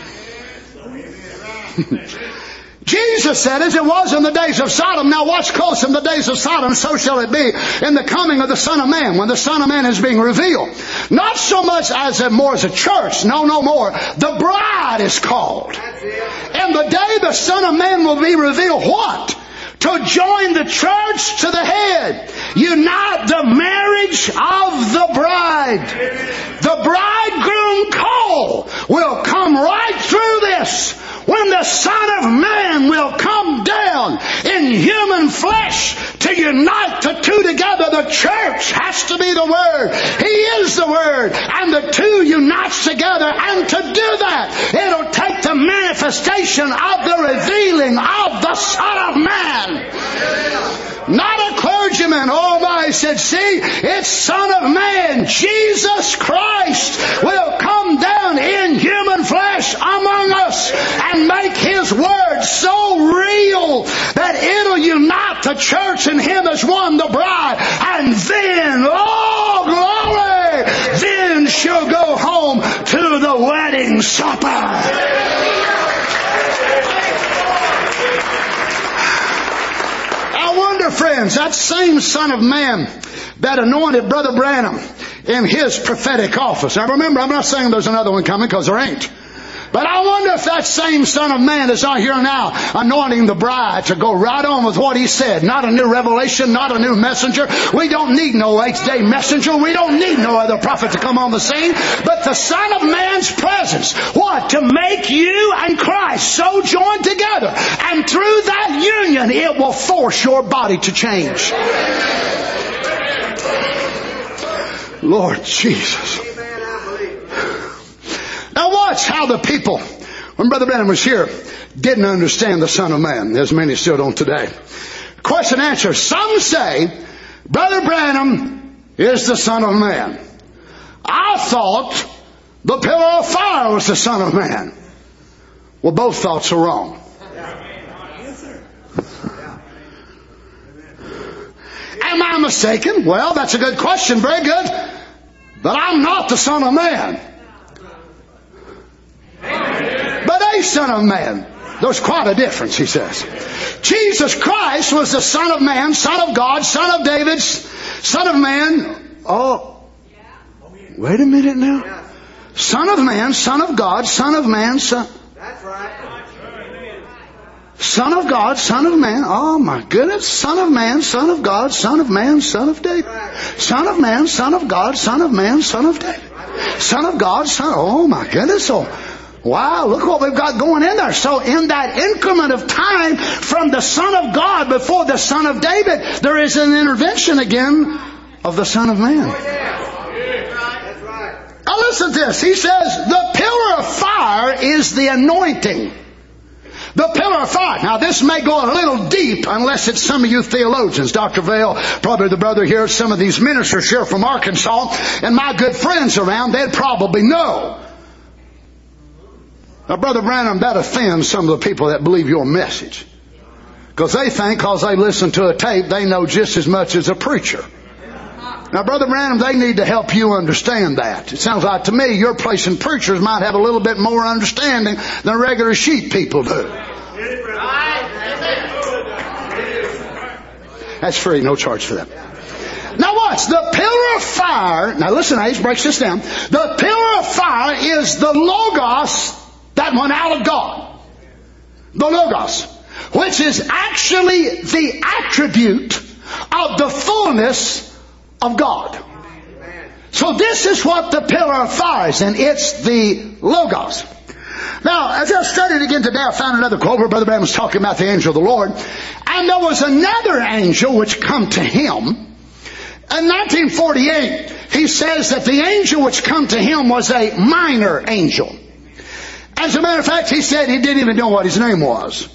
Jesus said, as it was in the days of Sodom, now watch close, in the days of Sodom, so shall it be in the coming of the Son of Man, when the Son of Man is being revealed. Not so much as a, more as a church, no, no more. The bride is called. In the day the Son of Man will be revealed, what? To join the church to the head. Unite the marriage of the bride. The bridegroom call will come right through this. When the Son of Man will come down in human flesh to unite the two together, the church has to be the Word. He is the Word. And the two unites together. And to do that, it'll take the manifestation of the revealing of the Son of Man. Not a clergyman. Oh my, he said, see, it's Son of Man. Jesus Christ will come down in human flesh among us and make His Word so real that it'll unite the church and Him as one, the bride. And then, oh glory, then she'll go home to the wedding supper. I wonder, friends, that same Son of Man that anointed Brother Branham in his prophetic office. Now remember, I'm not saying there's another one coming, because there ain't. But I wonder if that same Son of Man is out here now anointing the bride to go right on with what He said. Not a new revelation, not a new messenger. We don't need no eighth-day messenger. We don't need no other prophet to come on the scene. But the Son of Man's presence. What? To make you and Christ so joined together. And through that union, it will force your body to change. Lord Jesus. Now watch how the people, when Brother Branham was here, didn't understand the Son of Man, as many still don't today. Question and answer. Some say Brother Branham is the Son of Man. I thought the pillar of fire was the Son of Man. Well, both thoughts are wrong. Am I mistaken? Well, that's a good question. Very good. But I'm not the Son of Man. But a Son of Man. There's quite a difference, he says. Jesus Christ was the Son of Man, Son of God, Son of David, Son of Man. Oh, wait a minute now. Son of Man, Son of God, Son of Man, Son. That's right. Son of God, Son of Man. Oh my goodness. Son of Man, Son of God, Son of Man, Son of David. Son of Man, Son of God, Son of Man, Son of David. Son of God, Son. Oh my goodness. Oh, wow, look what we've got going in there. So in that increment of time from the Son of God before the Son of David, there is an intervention again of the Son of Man. Now listen to this. He says the pillar of fire is the anointing. The pillar of fire. Now this may go a little deep unless it's some of you theologians. Doctor Vail, probably the brother here, some of these ministers here from Arkansas, and my good friends around, they'd probably know. Now Brother Branham, that offends some of the people that believe your message. Because they think because they listen to a tape, they know just as much as a preacher. Now, Brother Branham, they need to help you understand that. It sounds like to me your placing preachers might have a little bit more understanding than regular sheep people do. That's free, no charge for that. Now watch, the pillar of fire, now listen, Ace breaks this down. The pillar of fire is the Logos that went out of God. The Logos, which is actually the attribute of the fullness of God. So this is what the pillar of fire is, and it's the Logos. Now, as I studied again today, I found another quote where Brother Branham was talking about the angel of the Lord. And there was another angel which come to him. In nineteen forty-eight, he says that the angel which come to him was a minor angel. As a matter of fact, he said he didn't even know what his name was.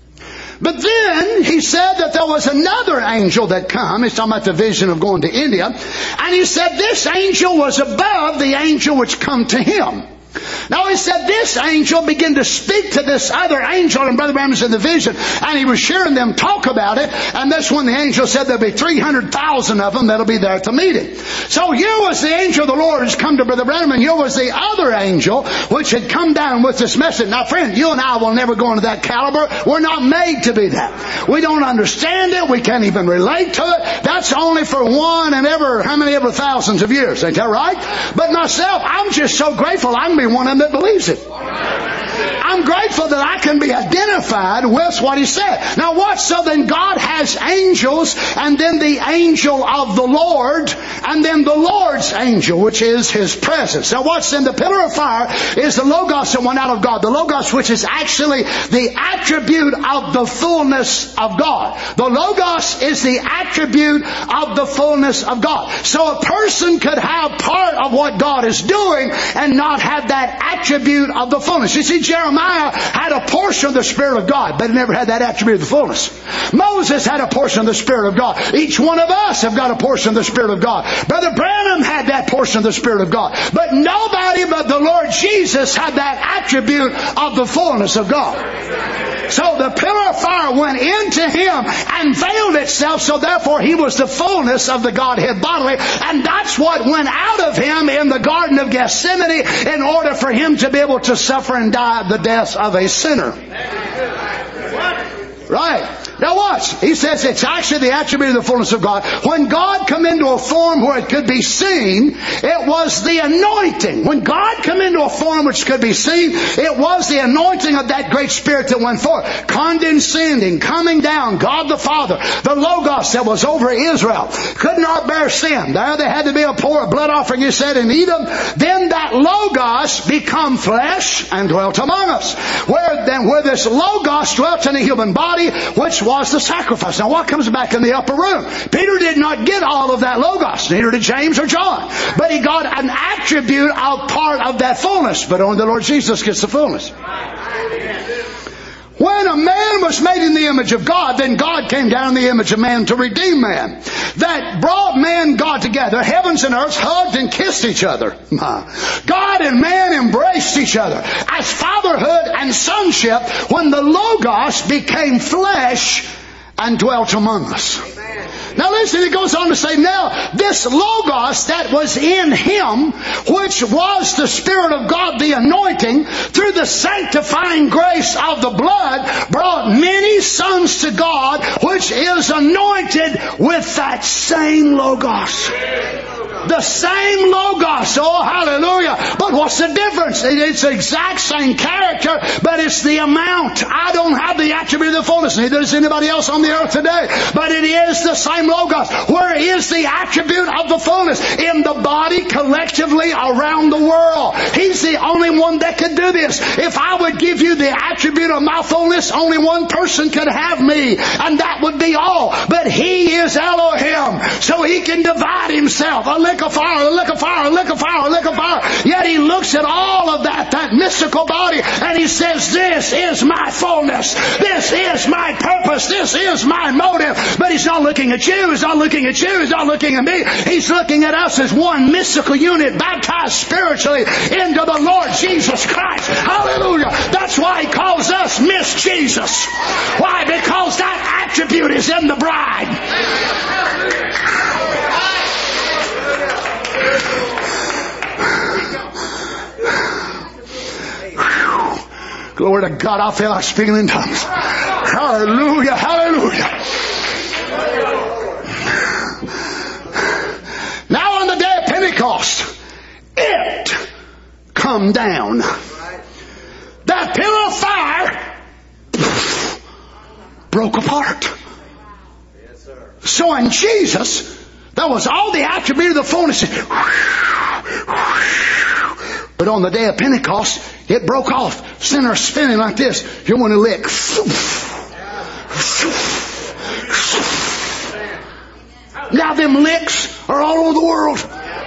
But then he said that there was another angel that come. He's talking about the vision of going to India. And he said this angel was above the angel which come to him. Now he said this angel began to speak to this other angel, and Brother Branham was in the vision, and he was hearing them talk about it, and that's when the angel said there'll be three hundred thousand of them that'll be there at the meeting. So here was the angel of the Lord who's come to Brother Branham, and here was the other angel which had come down with this message. Now friend, you and I will never go into that caliber. We're not made to be that. We don't understand it. We can't even relate to it. That's only for one and ever, how many ever thousands of years. Ain't that right? But myself, I'm just so grateful I can be one of them that believes it. I'm grateful that I can be identified with what he said. Now watch, so then God has angels, and then the angel of the Lord, and then the Lord's angel, which is his presence. Now watch, then the pillar of fire is the Logos that went out of God. The Logos, which is actually the attribute of the fullness of God. The Logos is the attribute of the fullness of God. So a person could have part of what God is doing and not have that attribute of the fullness. You see, Jeremiah had a portion of the Spirit of God, but he never had that attribute of the fullness. Moses had a portion of the Spirit of God. Each one of us have got a portion of the Spirit of God. Brother Branham had that portion of the Spirit of God. But nobody but the Lord Jesus had that attribute of the fullness of God. So the pillar of fire went into him and veiled itself, so therefore he was the fullness of the Godhead bodily. And that's what went out of him in the Garden of Gethsemane in order for him to be able to suffer and die the death of a sinner. Right. Now watch. He says it's actually the attribute of the fullness of God. When God come into a form where it could be seen, it was the anointing. When God come into a form which could be seen, it was the anointing of that great Spirit that went forth. Condescending, coming down, God the Father, the Logos that was over Israel, could not bear sin. There they had to be a pour of blood offering, he said, in Edom. Then that Logos become flesh and dwelt among us. Where then, where this Logos dwelt in a human body, which was the sacrifice. Now what comes back in the upper room? Peter did not get all of that Logos. Neither did James or John. But he got an attribute of part of that fullness. But only the Lord Jesus gets the fullness. When a man was made in the image of God, then God came down in the image of man to redeem man. That brought man and God together. Heavens and earth hugged and kissed each other. God and man embraced each other. As fatherhood and sonship, when the Logos became flesh and dwelt among us. Now listen, it goes on to say, now this Logos that was in Him, which was the Spirit of God, the anointing, through the sanctifying grace of the blood, brought many sons to God, which is anointed with that same Logos. The same Logos. Oh, hallelujah. But what's the difference? It's the exact same character, but it's the amount. I don't have the attribute of the fullness. Neither does anybody else on the earth today. But it is the same Logos. Where is the attribute of the fullness? In the body, collectively, around the world. He's the only one that can do this. If I would give you the attribute of my fullness, only one person could have me. And that would be all. But He is Elohim. So He can divide Himself. A lick of fire, a lick of fire, a lick of fire, a lick of fire. Yet He looks at all of that, that mystical body, and He says, this is my fullness. This is my purpose. This is my motive. But He's not looking at you. He's not looking at you. He's not looking at me. He's looking at us as one mystical unit, baptized spiritually into the Lord Jesus Christ. Hallelujah. That's why He calls us Miss Jesus. Why? Because that attribute is in the bride. Glory to God. I feel like speaking in tongues. Hallelujah. Hallelujah. Now on the day of Pentecost, it come down. That pillar of fire broke apart. So in Jesus, there was all the attribute of the fullness. But on the day of Pentecost, it broke off. Center spinning like this. You want to lick. Now them licks are all over the world.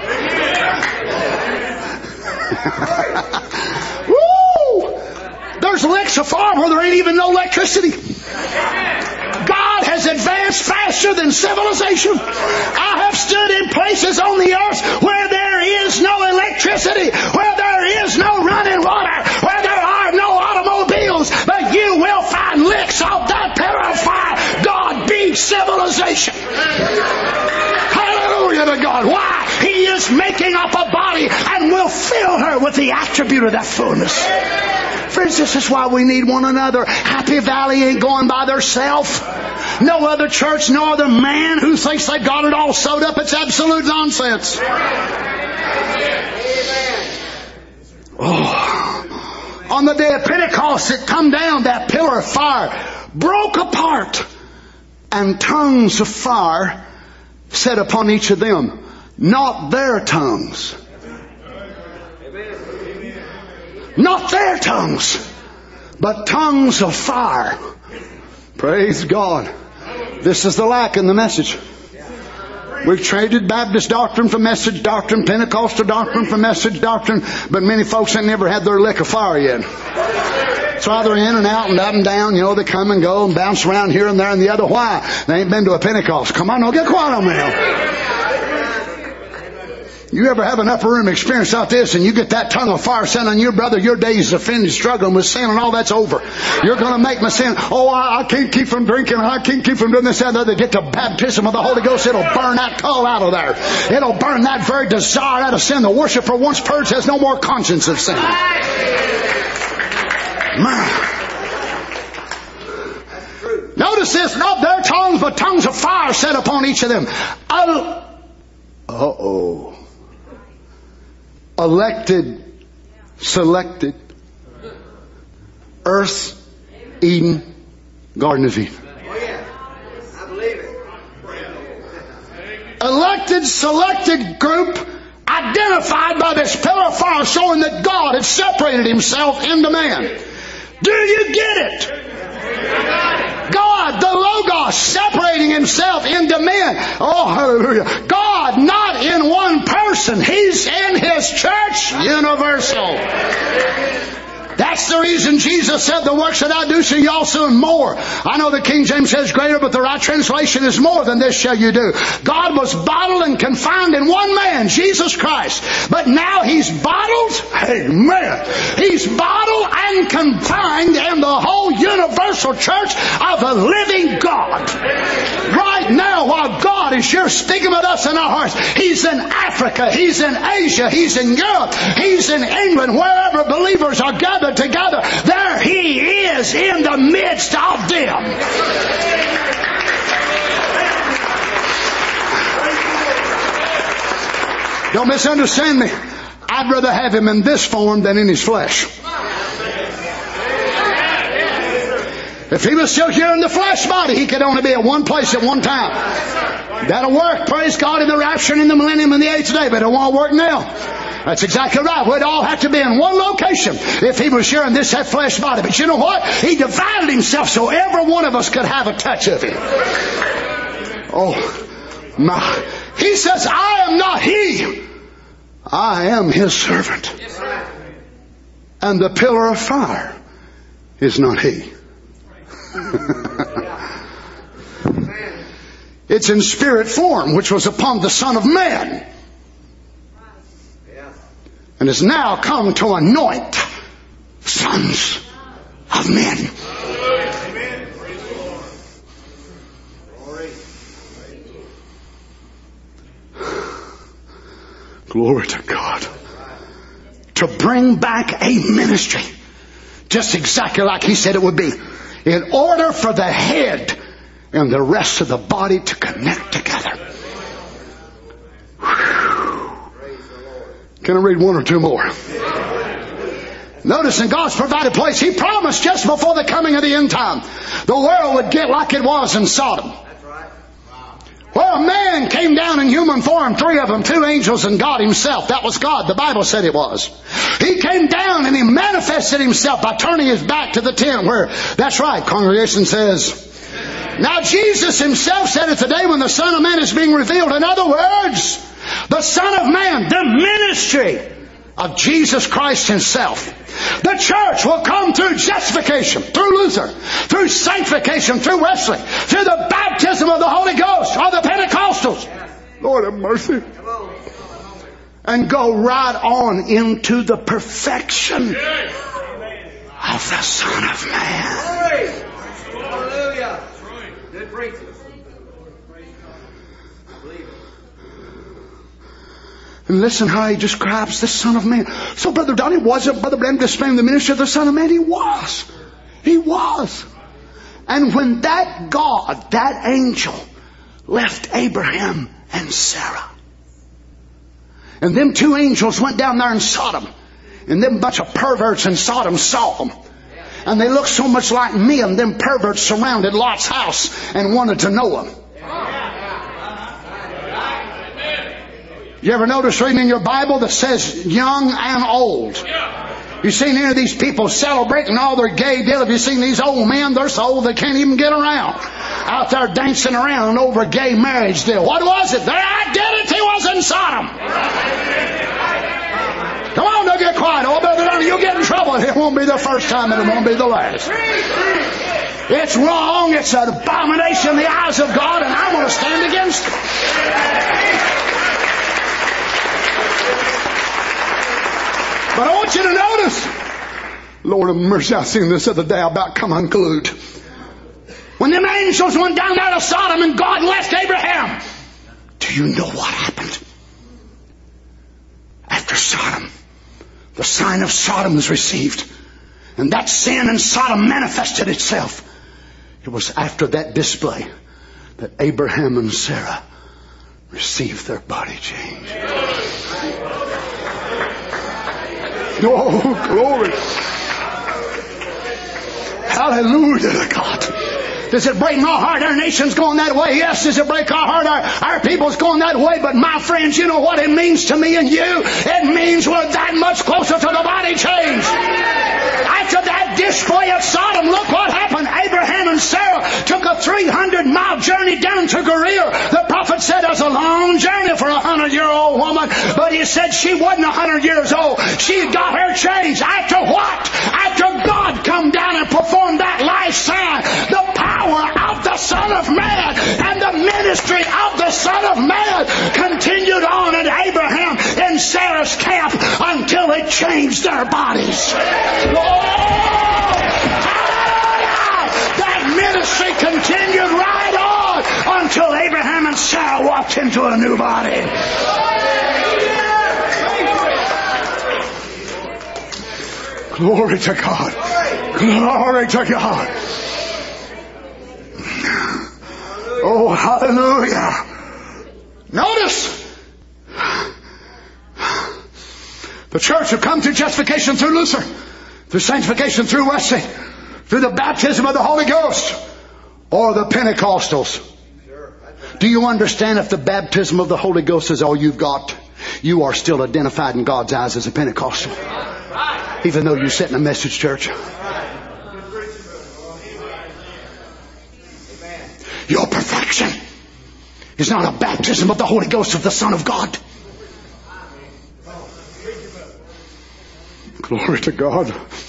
Woo! There's licks so far where there ain't even no electricity. God has advanced faster than civilization. I have stood in places on the earth where there is no electricity, where there is no running water, where there are no automobiles, but you will find licks of that pillar of fire. God beats civilization. Hallelujah to God. Why? He is making up a body and will fill her with the attribute of that fullness. Friends, this is why we need one another. Happy Valley ain't going by themselves. No other church, no other man who thinks they've got it all sewed up. It's absolute nonsense. Oh. On the day of Pentecost, it come down, that pillar of fire broke apart, and tongues of fire set upon each of them. Not their tongues. Not their tongues, but tongues of fire. Praise God. This is the lack in the message. We've traded Baptist doctrine for message doctrine, Pentecostal doctrine for message doctrine, but many folks ain't never had their lick of fire yet. So they're in and out and up and down. You know, they come and go and bounce around here and there and the other. Why? They ain't been to a Pentecost. Come on, don't get quiet on me now. You ever have an upper room experience like this and you get that tongue of fire sent on your brother, your days of offended, struggling with sin and all that's over. You're going to make me sin. Oh, I, I can't keep from drinking. I can't keep from doing this and that. They get the baptism of the Holy Ghost. It'll burn that coal out of there. It'll burn that very desire out of sin. The worshiper once purged has no more conscience of sin. Man. Notice this, not their tongues, but tongues of fire set upon each of them. Oh, uh-oh. Elected, selected, earth, Eden, Garden of Eden. Oh yeah, I believe it. Elected, selected group identified by this pillar of fire showing that God had separated Himself into man. Do you get it? God, the Logos, separating Himself into men. Oh, hallelujah. God, not in one person. He's in His church universal. That's the reason Jesus said, the works that I do shall you also and more. I know the King James says greater, but the right translation is more than this shall you do. God was bottled and confined in one man, Jesus Christ. But now He's bottled, amen. He's bottled and confined in the whole universal church of the living God. Right now, while God is here speaking with us in our hearts, He's in Africa, He's in Asia, He's in Europe, He's in England, wherever believers are gathered together, there He is in the midst of them. Don't misunderstand me. I'd rather have Him in this form than in His flesh. If He was still here in the flesh body, He could only be at one place at one time. That'll work, praise God, in the rapture and in the millennium and the eighth day, but it won't work now. That's exactly right. We'd all have to be in one location if He was here in this that flesh body. But you know what? He divided Himself so every one of us could have a touch of Him. Oh, my. He says, I am not He. I am His servant. And the pillar of fire is not He. It's in spirit form, which was upon the Son of Man, and has now come to anoint sons of men. Glory to God. To bring back a ministry just exactly like He said it would be, in order for the head and the rest of the body to connect together. Whew. Can I read one or two more? Notice in God's provided place, He promised just before the coming of the end time, the world would get like it was in Sodom. Where a man came down in human form, three of them, two angels and God Himself. That was God. The Bible said it was. He came down and He manifested Himself by turning His back to the tent where, that's right, congregation says. Now Jesus Himself said it's the day when the Son of Man is being revealed. In other words, the Son of Man, the ministry of Jesus Christ Himself. The church will come through justification, through Luther, through sanctification, through Wesley, through the baptism of the Holy Ghost, or the Pentecostals. Lord have mercy. And go right on into the perfection of the Son of Man. Hallelujah. Good preaching. And listen how He describes the Son of Man. So Brother Donnie wasn't Brother Branham displaying the ministry of the Son of Man. He was. He was. And when that God, that angel, left Abraham and Sarah, and them two angels went down there in Sodom, and them bunch of perverts in Sodom saw them, and they looked so much like men, them perverts surrounded Lot's house and wanted to know him. You ever notice reading in your Bible that says young and old? You seen any of these people celebrating all their gay deal? Have you seen these old men? They're so old they can't even get around. Out there dancing around over gay marriage deal. What was it? Their identity was in Sodom. Come on, don't get quiet. Oh, Brother Donnie, you'll get in trouble. It won't be the first time and it won't be the last. It's wrong. It's an abomination in the eyes of God, and I'm going to stand against it. But I want you to notice, Lord have mercy, I seen this the other day about come unglued. When them angels went down out of Sodom and God left Abraham, do you know what happened? After Sodom, the sign of Sodom was received, and that sin in Sodom manifested itself. It was after that display that Abraham and Sarah received their body change. Oh, glory. Hallelujah to God. Does it break my heart? Our nation's going that way. Yes, does it break our heart? Our, our people's going that way. But my friends, you know what it means to me and you? It means we're that much closer to the body change. After that display at Sodom. Look what happened. Abraham and Sarah took a three hundred mile journey down to Gerar. The prophet said it was a long journey for a hundred year old woman. But he said she wasn't a hundred years old. She got her changed. After what? After God come down and performed that life sign. The power of the Son of Man and the ministry of the Son of Man continued on in Abraham and Sarah's camp until it changed their bodies. Oh, that ministry continued right on until Abraham and Sarah walked into a new body. Glory to God. Glory to God. Oh, hallelujah. Notice, the church have come through justification through Luther, through sanctification through Wesley, through the baptism of the Holy Ghost, or the Pentecostals. Do you understand if the baptism of the Holy Ghost is all you've got, you are still identified in God's eyes as a Pentecostal, even though you sit in a message church? Your perfection is not a baptism of the Holy Ghost of the Son of God. Glory to God.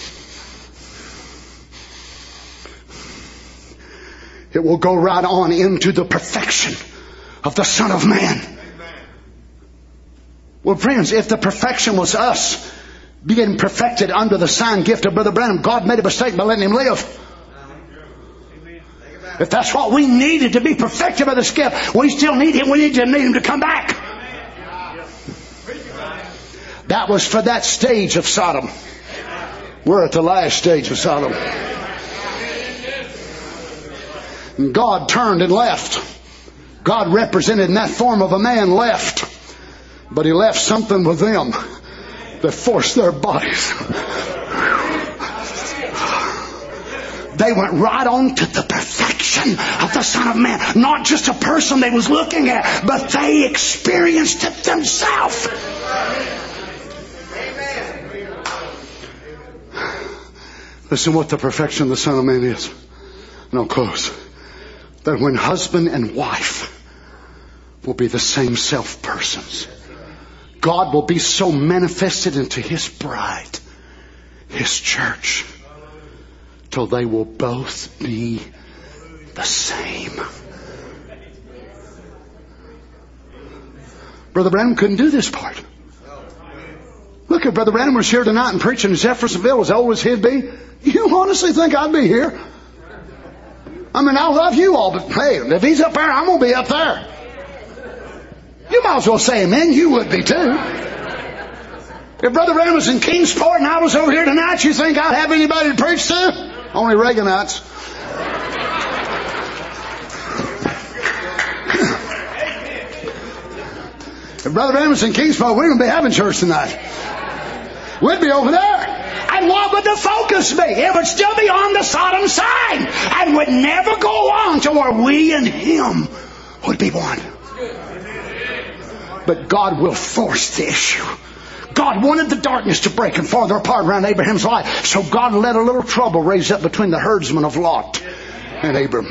It will go right on into the perfection of the Son of Man. Well, friends, if the perfection was us being perfected under the sign gift of Brother Branham, God made a mistake by letting him live. If that's what we needed to be perfected by this gift, we still need him. We need to need him to come back. That was for that stage of Sodom. We're at the last stage of Sodom. And God turned and left. God, represented in that form of a man, left. But he left something with them that forced their bodies. They went right on to the perfection of the Son of Man. Not just a person they was looking at, but they experienced it themselves. Listen what the perfection of the Son of Man is. And I'll close. That when husband and wife will be the same self-persons, God will be so manifested into His bride, His church, till they will both be the same. Brother Branham couldn't do this part. Look, if Brother Branham was here tonight and preaching in Jeffersonville as old as he'd be, you honestly think I'd be here? I mean, I love you all, but hey, if he's up there, I'm going to be up there. You might as well say amen. You would be too. If Brother Branham was in Kingsport and I was over here tonight, you think I'd have anybody to preach to? Only Reaganites. If Brother Branham was in Kingsport, we wouldn't be having church tonight. We'd be over there. And what would the focus be? It would still be on the Sodom side. And would never go on to where we and Him would be one. But God will force the issue. God wanted the darkness to break and farther apart around Abraham's life. So God let a little trouble raise up between the herdsmen of Lot and Abram.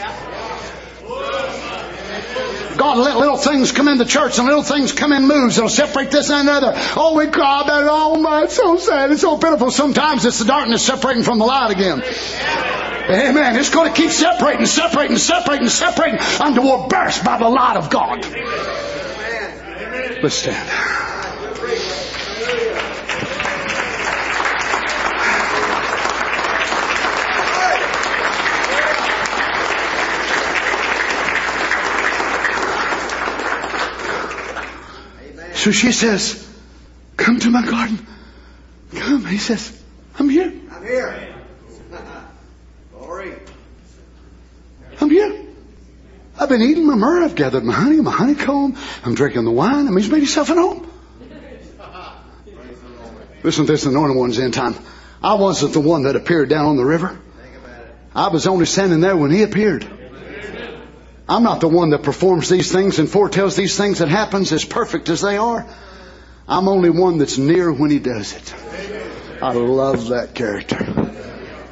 God let little things come in the church and little things come in moves that'll separate this and another. Oh, we cry about it. Oh, my, it's so sad. It's so pitiful. Sometimes it's the darkness separating from the light again. Amen. It's going to keep separating, separating, separating, separating until we're burst by the light of God. Let's stand. So she says, come to my garden. Come. He says, I'm here. I'm here. Glory. I'm here. I've been eating my myrrh. I've gathered my honey, my honeycomb. I'm drinking the wine. I mean, He's made Himself at home. Listen to this, the anointed one's in time. I wasn't the one that appeared down on the river. I was only standing there when He appeared. I'm not the one that performs these things and foretells these things that happens as perfect as they are. I'm only one that's near when He does it. I love that character.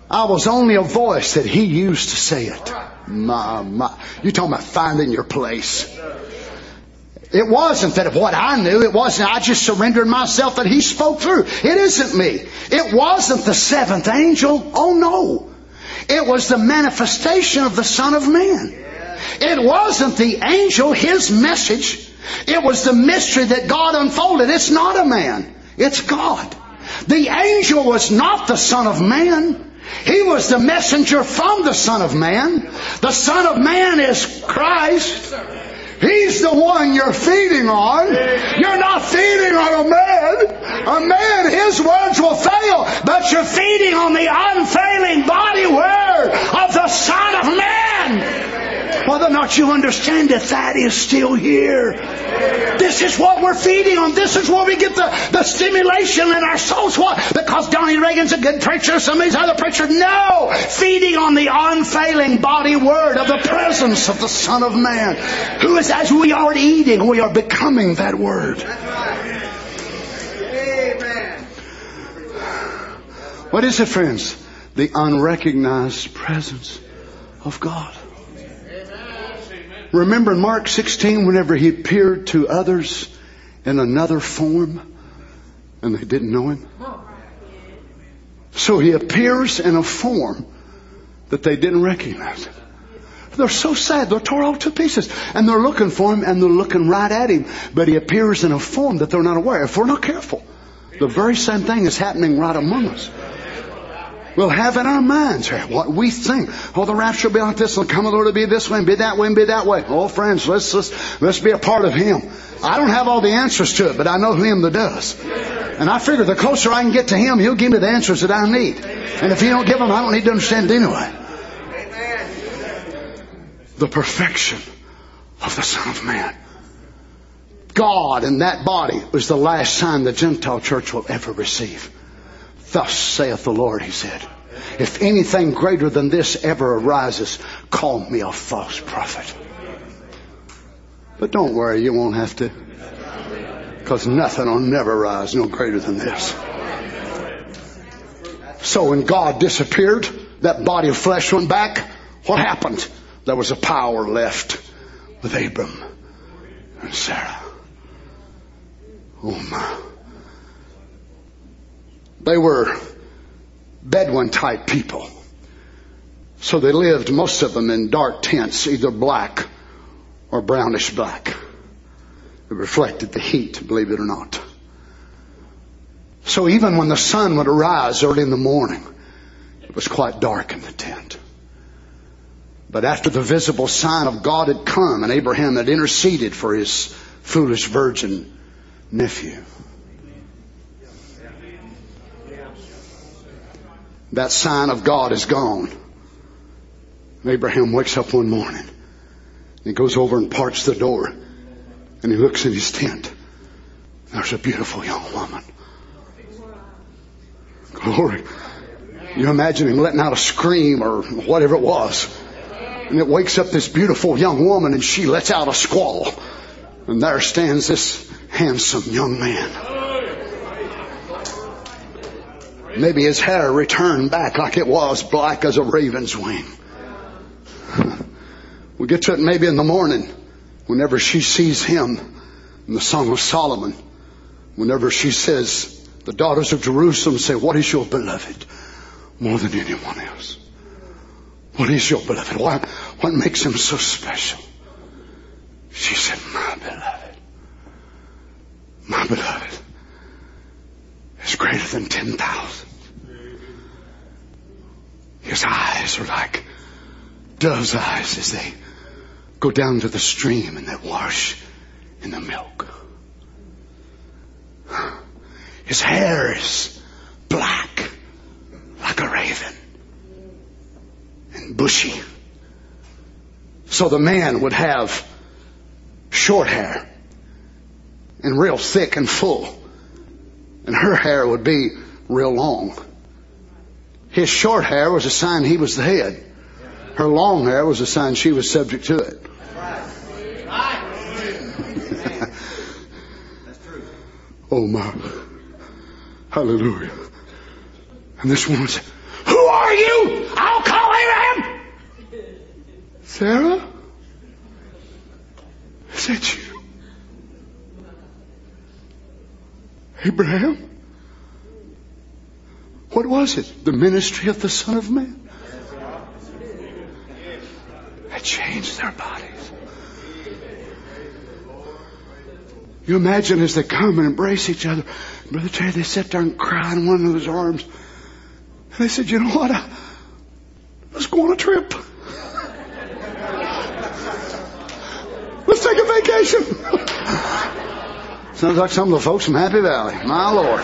I was only a voice that He used to say it. My, my. You're talking about finding your place. It wasn't that of what I knew. It wasn't. I just surrendered myself that He spoke through. It isn't me. It wasn't the seventh angel. Oh no. It was the manifestation of the Son of Man. It wasn't the angel, his message. It was the mystery that God unfolded. It's not a man. It's God. The angel was not the Son of Man. He was the messenger from the Son of Man. The Son of Man is Christ. He's the one you're feeding on. You're not feeding on a man. A man, his words will fail, but you're feeding on the unfailing body word of the Son of Man. Whether or not you understand it, that is still here. This is what we're feeding on. This is where we get the, the stimulation in our souls. What? Because Donnie Reagan's a good preacher, some of these other preachers. No! Feeding on the unfailing body word of the presence of the Son of Man, who is, as we are eating, we are becoming that word. Amen. What is it, friends? The unrecognized presence of God. Remember in Mark sixteen, whenever He appeared to others in another form and they didn't know Him? So He appears in a form that they didn't recognize. They're so sad. They're tore all to pieces. And they're looking for Him and they're looking right at Him. But He appears in a form that they're not aware of. If we're not careful, the very same thing is happening right among us. We'll have in our minds what we think. Oh, the rapture will be like this. The coming of the Lord will be this way and be that way and be that way. Oh, friends, let's, let's, let's be a part of Him. I don't have all the answers to it, but I know Him that does. And I figure the closer I can get to Him, He'll give me the answers that I need. And if He don't give them, I don't need to understand it anyway. The perfection of the Son of Man. God in that body was the last sign the Gentile church will ever receive. Thus saith the Lord, He said, if anything greater than this ever arises, call me a false prophet. But don't worry, you won't have to. Because nothing will never rise no greater than this. So when God disappeared, that body of flesh went back. What happened? There was a power left with Abram and Sarah. Oh my. They were Bedouin type people. So they lived, most of them, in dark tents, either black or brownish black. It reflected the heat, believe it or not. So even when the sun would arise early in the morning, it was quite dark in the tent. But after the visible sign of God had come and Abraham had interceded for his foolish virgin nephew, that sign of God is gone. And Abraham wakes up one morning. He goes over and parts the door. And he looks in his tent. There's a beautiful young woman. Glory. You imagine him letting out a scream or whatever it was. And it wakes up this beautiful young woman and she lets out a squall. And there stands this handsome young man. Maybe his hair returned back like it was, black as a raven's wing. We get to it maybe in the morning, whenever she sees him in the Song of Solomon. Whenever she says, the daughters of Jerusalem say, what is your beloved more than anyone else? What is your beloved? Why, what makes him so special? She said, my beloved, my beloved is greater than ten thousand. His eyes are like dove's eyes as they go down to the stream and they wash in the milk. His hair is black like a raven and bushy. So the man would have short hair and real thick and full. And her hair would be real long. His short hair was a sign he was the head. Her long hair was a sign she was subject to it. Oh my. Hallelujah. And this woman said, who are you? Sarah? Is that you? Abraham? What was it? The ministry of the Son of Man. It changed their bodies. You imagine as they come and embrace each other. Brother Terry, they sit there and cry in one another's arms. And they said, you know what? I, let's go on a trip. Let's take a vacation. Sounds like some of the folks from Happy Valley. My Lord.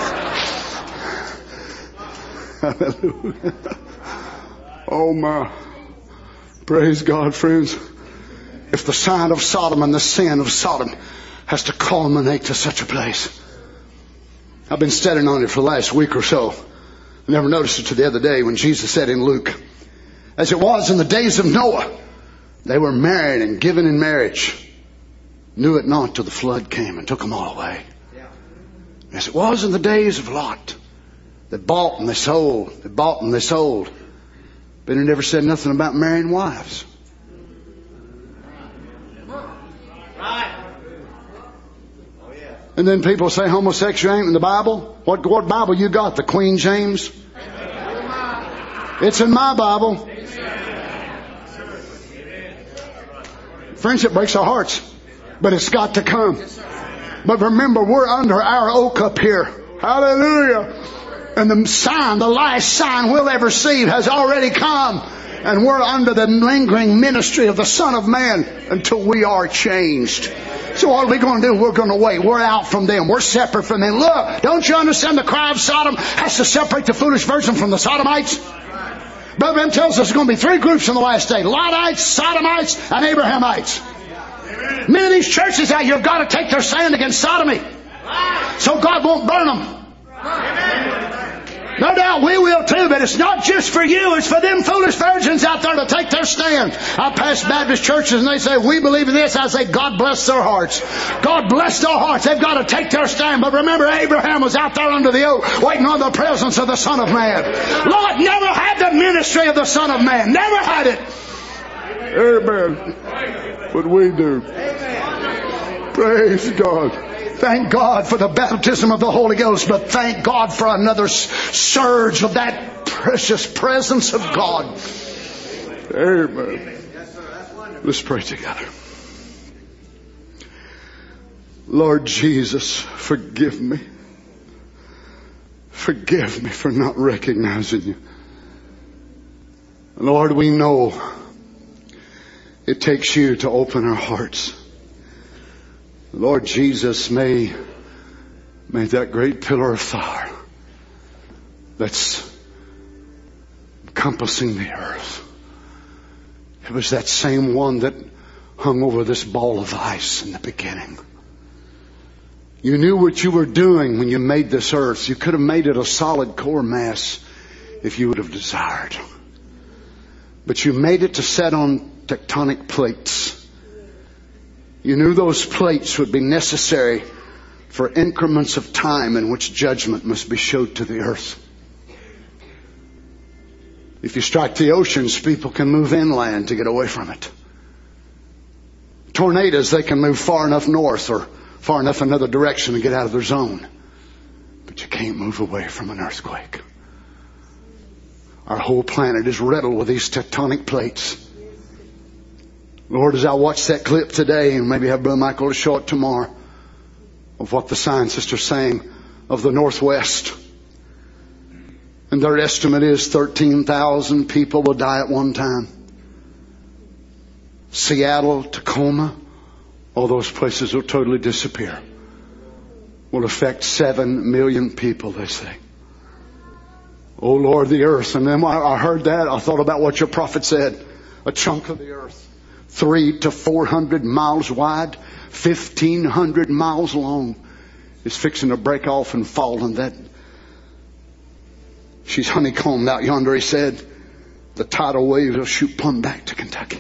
Hallelujah. Oh my. Praise God, friends. If the sign of Sodom and the sin of Sodom has to culminate to such a place. I've been studying on it for the last week or so. I never noticed it till the other day when Jesus said in Luke, as it was in the days of Noah, they were married and given in marriage. Knew it not till the flood came and took them all away. As it was in the days of Lot. They bought and they sold. They bought and they sold. But he never said nothing about marrying wives. And then people say homosexual ain't in the Bible. What, what Bible you got? The Queen James? It's in my Bible. Friendship breaks our hearts. But it's got to come. But remember, we're under our oak up here. Hallelujah. And the sign, the last sign we'll ever see has already come. And we're under the lingering ministry of the Son of Man until we are changed. So what are we going to do? We're going to wait. We're out from them. We're separate from them. Look, don't you understand the cry of Sodom has to separate the foolish virgin from the Sodomites? Brother Branham tells us there's going to be three groups in the last day. Lotites, Sodomites, and Abrahamites. Many of these churches out here have got to take their stand against sodomy. So God won't burn them. No doubt we will too, but it's not just for you. It's for them foolish virgins out there to take their stand. I pass Baptist churches and they say, we believe in this. I say, God bless their hearts. God bless their hearts. They've got to take their stand. But remember, Abraham was out there under the oak, waiting on the presence of the Son of Man. Lot never had the ministry of the Son of Man. Never had it. Amen. What we do. Praise God. Thank God for the baptism of the Holy Ghost, but thank God for another surge of that precious presence of God. Amen. Let's pray together. Lord Jesus, forgive me. Forgive me for not recognizing you. Lord, we know it takes you to open our hearts. Lord Jesus, may, may that great pillar of fire that's encompassing the earth, it was that same one that hung over this ball of ice in the beginning. You knew what you were doing when you made this earth. You could have made it a solid core mass if you would have desired. But you made it to set on tectonic plates. You knew those plates would be necessary for increments of time in which judgment must be showed to the earth. If you strike the oceans, people can move inland to get away from it. Tornadoes, they can move far enough north or far enough another direction to get out of their zone. But you can't move away from an earthquake. Our whole planet is riddled with these tectonic plates. Lord, as I watch that clip today, and maybe have Brother Michael to show it tomorrow, of what the scientists are saying of the Northwest. And their estimate is thirteen thousand people will die at one time. Seattle, Tacoma, all those places will totally disappear. Will affect seven million people, they say. Oh Lord, the earth. And then when I heard that, I thought about what your prophet said. A chunk of the earth. Three to four hundred miles wide, fifteen hundred miles long, is fixing to break off and fall. And that she's honeycombed out yonder. He said, the tidal waves will shoot plumb back to Kentucky.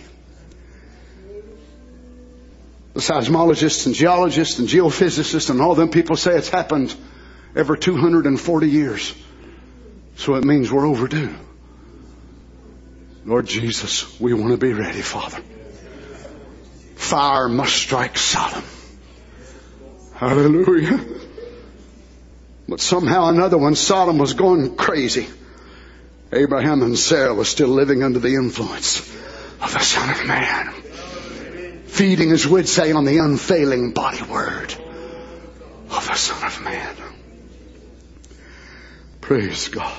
The seismologists and geologists and geophysicists and all them people say it's happened every two hundred forty years. So it means we're overdue. Lord Jesus, we want to be ready, Father. Fire must strike Sodom. Hallelujah. But somehow another one, Sodom was going crazy. Abraham and Sarah were still living under the influence of the Son of Man, feeding, as we'd say, on the unfailing body word of the Son of Man. Praise God.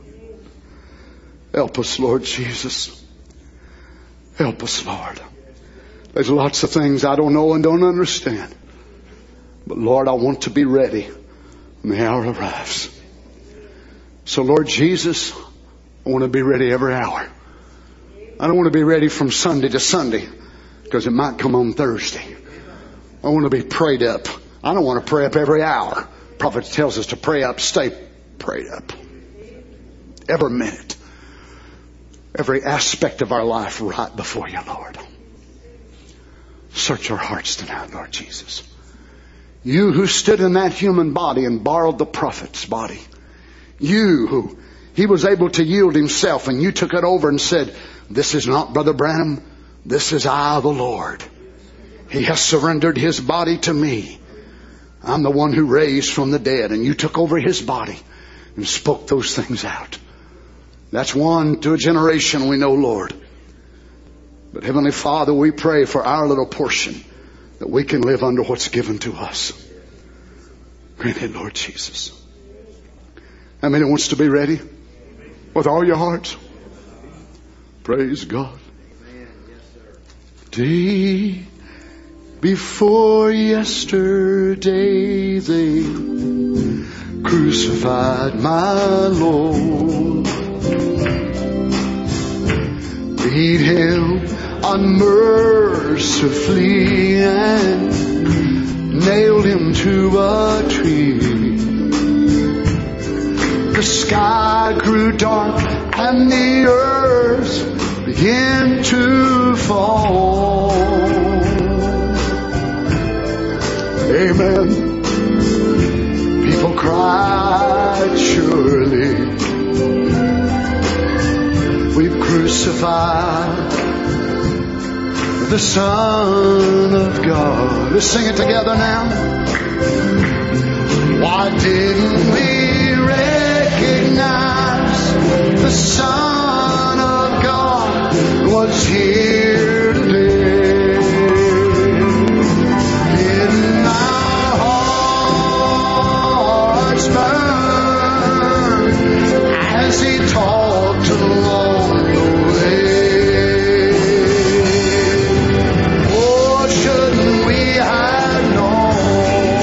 Help us, Lord Jesus. Help us, Lord. There's lots of things I don't know and don't understand. But Lord, I want to be ready when the hour arrives. So Lord Jesus, I want to be ready every hour. I don't want to be ready from Sunday to Sunday because it might come on Thursday. I want to be prayed up. I don't want to pray up every hour. The prophet tells us to pray up, stay prayed up. Every minute. Every aspect of our life right before you, Lord. Search our hearts tonight, Lord Jesus. You who stood in that human body and borrowed the prophet's body. You who he was able to yield himself and you took it over and said, this is not Brother Branham. This is I, the Lord. He has surrendered his body to me. I'm the one who raised from the dead. And you took over his body and spoke those things out. That's one to a generation we know, Lord. But Heavenly Father, we pray for our little portion that we can live under what's given to us. Grant it, Lord Jesus. How many wants to be ready? With all your hearts? Praise God. Day before yesterday they crucified my Lord. Beat him unmercifully and nailed him to a tree. The sky grew dark and the earth began to fall. Amen. People cried, surely we've crucified the Son of God. Let's sing it together now. Why didn't we recognize the Son of God was here today? Didn't our hearts burn as he talked along the way? Oh, shouldn't we have known?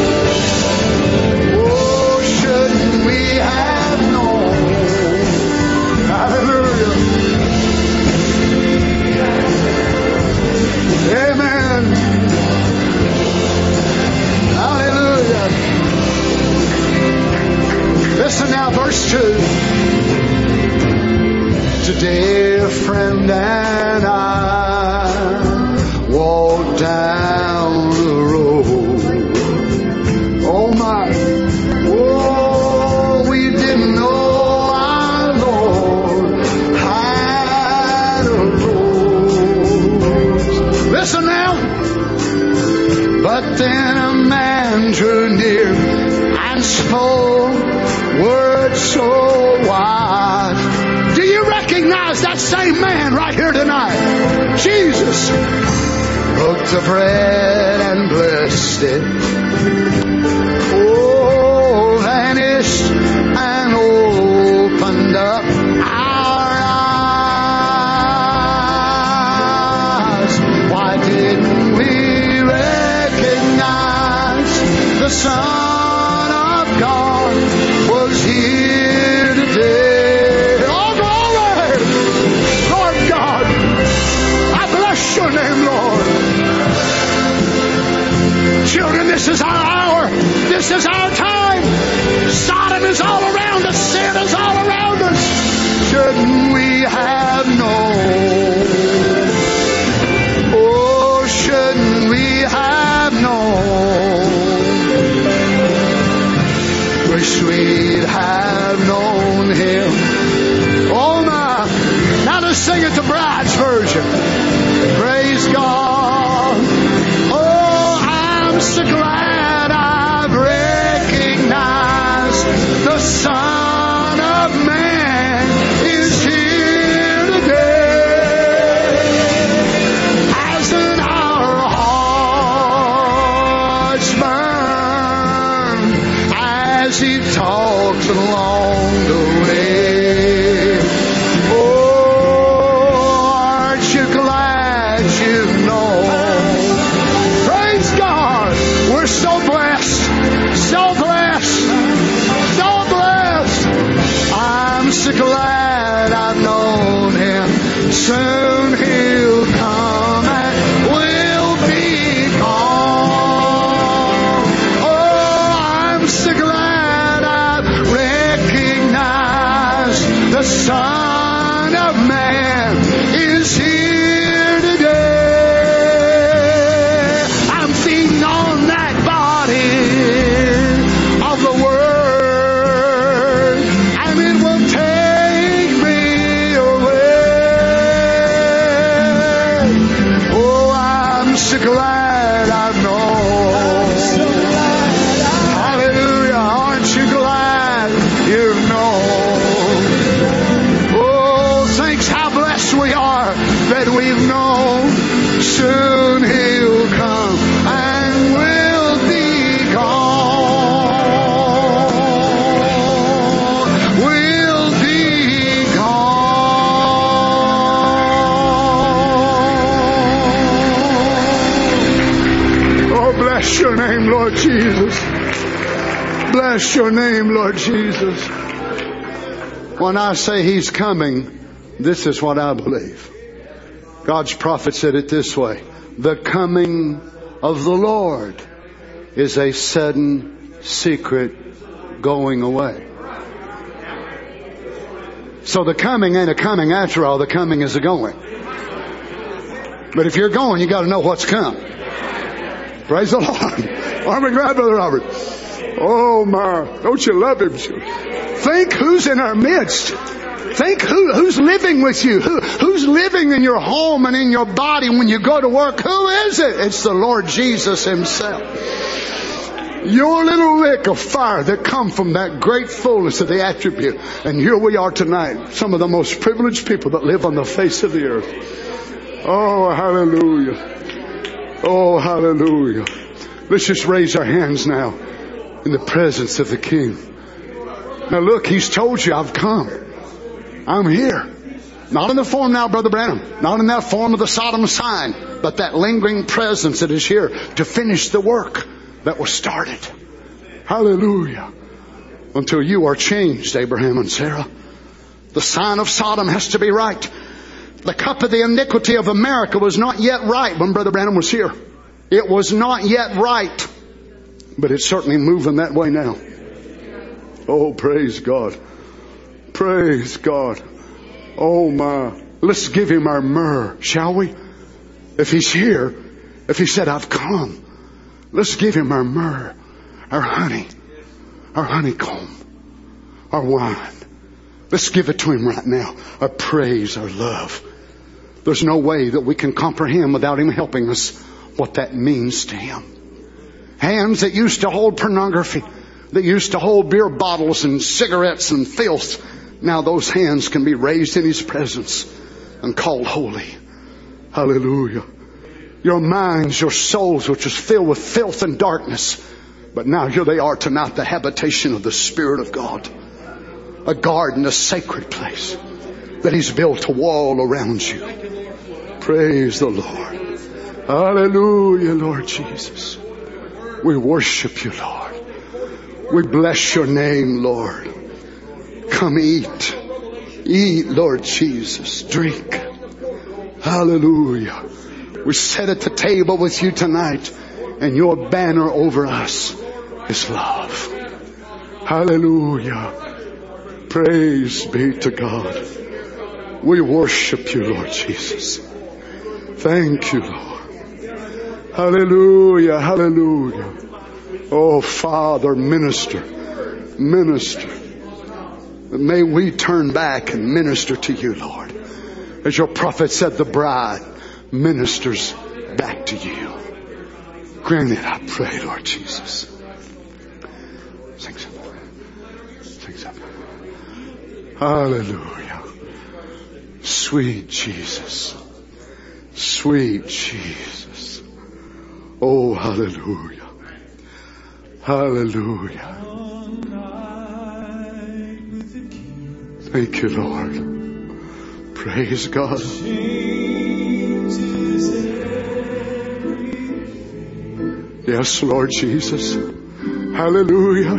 Oh, shouldn't we have known? Hallelujah. Amen. Hallelujah. Listen now, verse two. Today a friend and I walked down the road. Oh my. Oh, we didn't know our Lord had a rose. Listen now. But then a man drew near and spoke words so wise. Do you recognize that same man right here tonight? Jesus broke the bread and blessed it. Oh, vanished and opened up our eyes. Why didn't we recognize the Son of God was here today? Oh, glory! Lord God, I bless your name, Lord. Children, this is our hour. This is our time. Sodom is all around us. Sin is all around us. Shouldn't we have known? Oh, shouldn't we have known? Wish we'd have known him. Oh my. Now let's sing it the bride's version. Praise God. I'm so glad I've recognized the Son of Man is here today. As in our hearts burn, as He talks along the way. Oh, aren't you glad you know? Praise God. We're so blessed, so blessed, so blessed. I'm so glad I've known Him. Soon He'll come and we'll be gone. Oh, I'm so glad I've recognized the Son of Man is here today. I'm feeding on that body of the Word, and it will take me away. Oh, I'm so glad I know. Hallelujah. Aren't you glad you know? Oh, thanks how blessed we are that we've known. Soon He'll come and we'll be gone. We'll be gone. Oh, bless your name, Lord Jesus. Bless your name, Lord Jesus. When I say He's coming, this is what I believe. God's prophet said it this way: the coming of the Lord is a sudden, secret going away. So the coming ain't a coming after all. The coming is a going. But if you're going, you got to know what's come. Praise the Lord. Aren't we glad, Brother Robert? Oh my, don't you love Him? Think who's in our midst. Think who, who's living with you. Who, who's living in your home and in your body when you go to work. Who is it? It's the Lord Jesus Himself. Your little lick of fire that come from that great fullness of the attribute. And here we are tonight, some of the most privileged people that live on the face of the earth. Oh, hallelujah. Oh, hallelujah. Let's just raise our hands now in the presence of the King. Now look, He's told you, I've come. I'm here. Not in the form now, Brother Branham. Not in that form of the Sodom sign. But that lingering presence that is here to finish the work that was started. Hallelujah. Until you are changed, Abraham and Sarah. The sign of Sodom has to be right. The cup of the iniquity of America was not yet right when Brother Branham was here. It was not yet right. But it's certainly moving that way now. Oh, praise God. Praise God. Oh my. Let's give Him our myrrh, shall we? If He's here, if He said, I've come, let's give Him our myrrh, our honey, our honeycomb, our wine. Let's give it to Him right now. Our praise, our love. There's no way that we can comprehend without Him helping us what that means to Him. Hands that used to hold pornography, that used to hold beer bottles and cigarettes and filth, now those hands can be raised in His presence and called holy. Hallelujah. Your minds, your souls, which is filled with filth and darkness, but now here they are tonight, the habitation of the Spirit of God. A garden, a sacred place that He's built a wall around you. Praise the Lord. Hallelujah, Lord Jesus. We worship you, Lord. We bless your name, Lord. Come eat. Eat, Lord Jesus. Drink. Hallelujah. We sit at the table with you tonight, and your banner over us is love. Hallelujah. Praise be to God. We worship you, Lord Jesus. Thank you, Lord. Hallelujah, hallelujah. Oh, Father, minister, minister. May we turn back and minister to you, Lord. As your prophet said, the bride ministers back to you. Grant it, I pray, Lord Jesus. Sing something. Sing something. Hallelujah. Sweet Jesus. Sweet Jesus. Oh, hallelujah. Hallelujah. Thank you, Lord. Praise God. Yes, Lord Jesus. Hallelujah.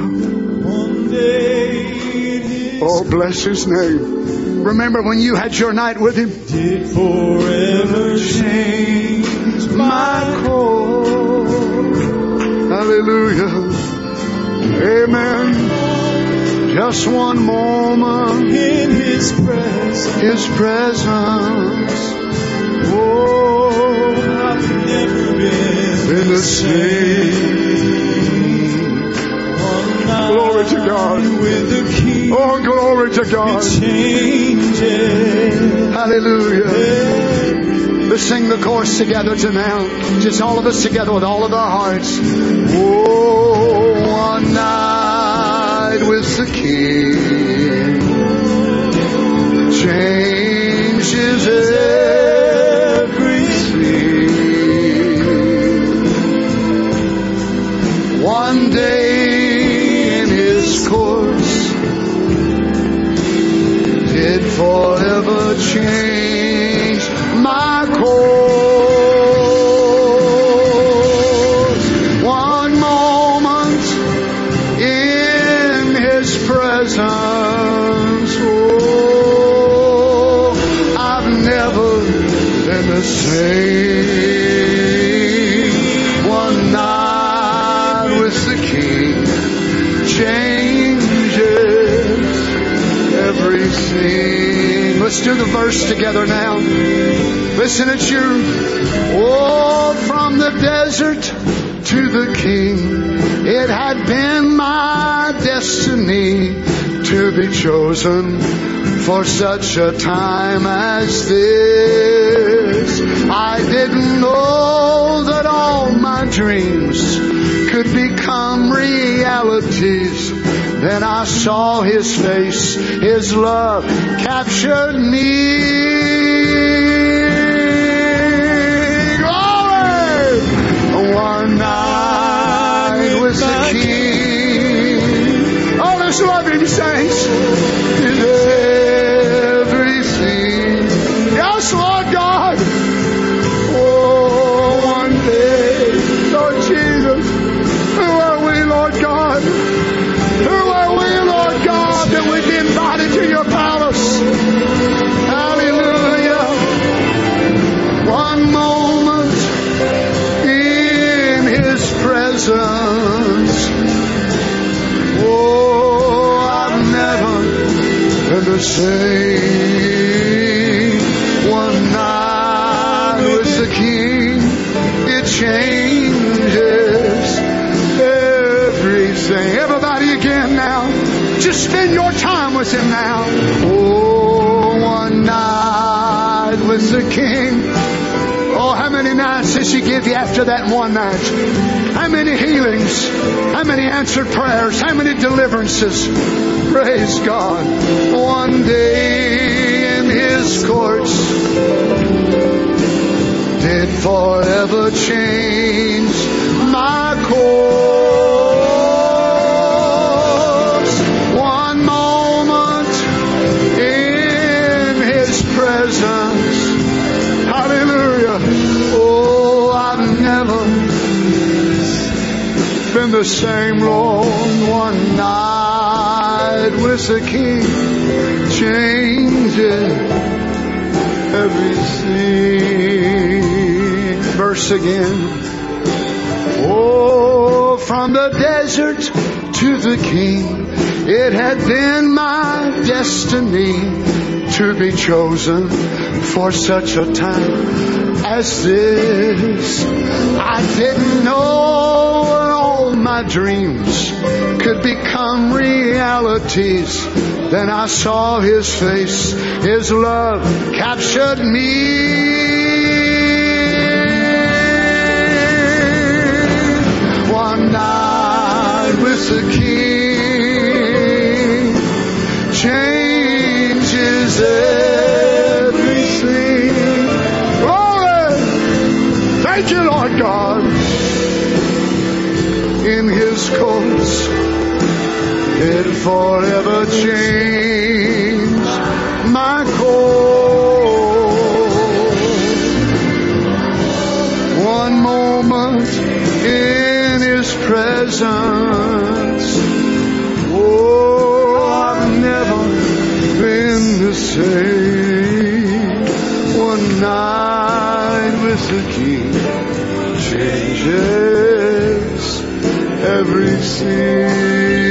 Oh, bless His name. Remember when you had your night with Him? Did forever change My course. Hallelujah. Amen. Just one moment in His presence. His presence. Oh, I've never been in the same. Glory to God. With the King. Oh, glory to God. It changes. Hallelujah. Let's sing the chorus together tonight. Just all of us together with all of our hearts. Oh, one night with the King changes everything. One day in His course did forever change my course. One moment in His presence. Oh, I've never been the same. One night with the King changes everything. Let's do the verse together now. Listen, it's you. Oh, from the desert to the King, it had been my destiny to be chosen for such a time as this. I didn't know that all my dreams could become realities. Then I saw His face, His love captured me. Glory! One night with the King. Oh, let's love Him, saints. Is everything. Yes, Lord God. Oh, one day, Lord Jesus, who are we, Lord God? Who are we, Lord God, that we'd be invited to your palace? Hallelujah. One moment in His presence. Oh, I've never been the same. One night with the King, it changes everything. Everybody again now. Just spend your time with Him now. Oh, one night with the King. Oh, how many nights does He give you after that one night? How many healings? How many answered prayers? How many deliverances? Praise God. One day in His courts did forever change my course. One moment in His presence. Hallelujah. Oh, I've never been the same, Lord. One night with the King changes everything. Verse again. Oh, from the desert to the King, it had been my destiny to be chosen for such a time as this. I didn't know all my dreams could become realities. Then I saw His face, His love captured me. the King changes everything. Glory! Thank you, Lord God. In His courts, it forever change my course. One moment in His presence, oh, I've never been the same. One night with the King changes everything.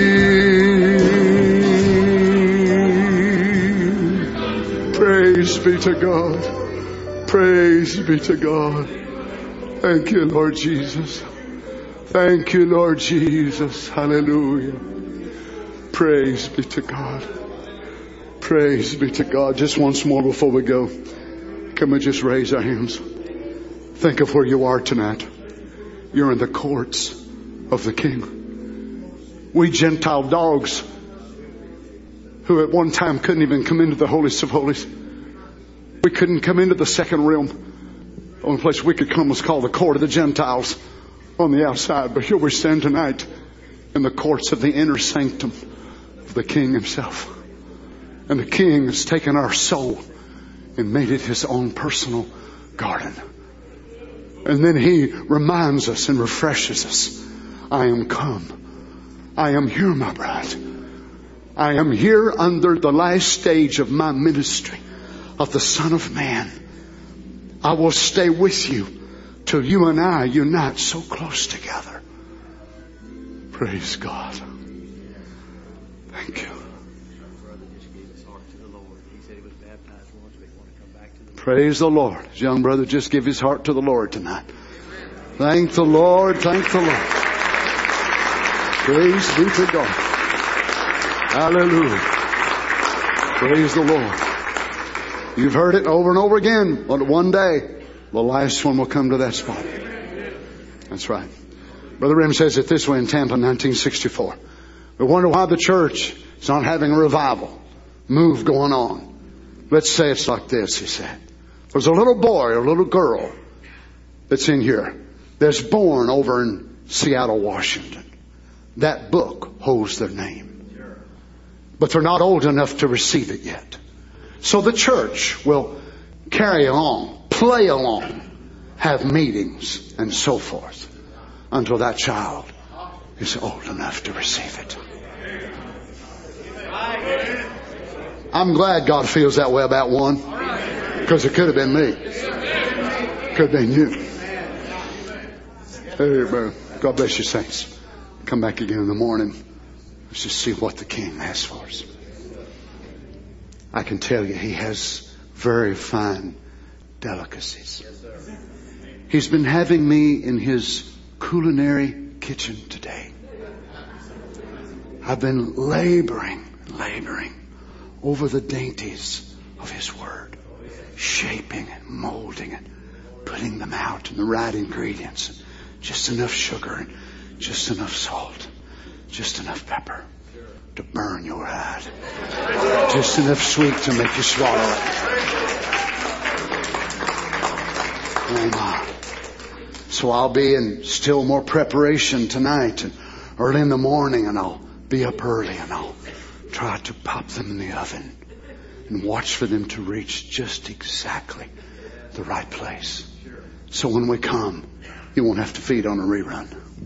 Praise be to God. Praise be to God. Thank you, Lord Jesus. Thank you, Lord Jesus. Hallelujah. Praise be to God. Praise be to God. Just once more before we go, can we just raise our hands? Think of where you are tonight. You're in the courts of the King. We Gentile dogs who at one time couldn't even come into the holiest of holies. We couldn't come into the second realm. The only place we could come was called the court of the Gentiles on the outside. But here we stand tonight in the courts of the inner sanctum of the King Himself. And the King has taken our soul and made it His own personal garden. And then He reminds us and refreshes us. I am come. I am here, my bride. I am here under the last stage of my ministry of the Son of Man. I will stay with you till you and I unite so close together. Praise God. Thank you. Praise the Lord. His young brother just gave his heart to the Lord tonight. Thank the Lord. Thank the Lord. Praise be to God. Hallelujah. Praise the Lord. You've heard it over and over again. But one day, the last one will come to that spot. That's right. Brother Rim says it this way in Tampa, nineteen sixty-four. We wonder why the church is not having a revival move going on. Let's say it's like this, he said. There's a little boy or a little girl that's in here that's born over in Seattle, Washington. That book holds their name. But they're not old enough to receive it yet. So the church will carry along, play along, have meetings and so forth until that child is old enough to receive it. I'm glad God feels that way about one, because it could have been me. Could have been you. Amen. God bless you, saints. Come back again in the morning. Let's just see what the King has for us. I can tell you He has very fine delicacies. He's been having me in His culinary kitchen today. I've been laboring, laboring over the dainties of His Word, shaping and molding and putting them out in the right ingredients, and just enough sugar and just enough salt, just enough pepper to burn your head, just enough sweet to make you swallow it. Oh my. So I'll be in still more preparation tonight and early in the morning, and I'll be up early and I'll try to pop them in the oven and watch for them to reach just exactly the right place. So when we come, you won't have to feed on a rerun.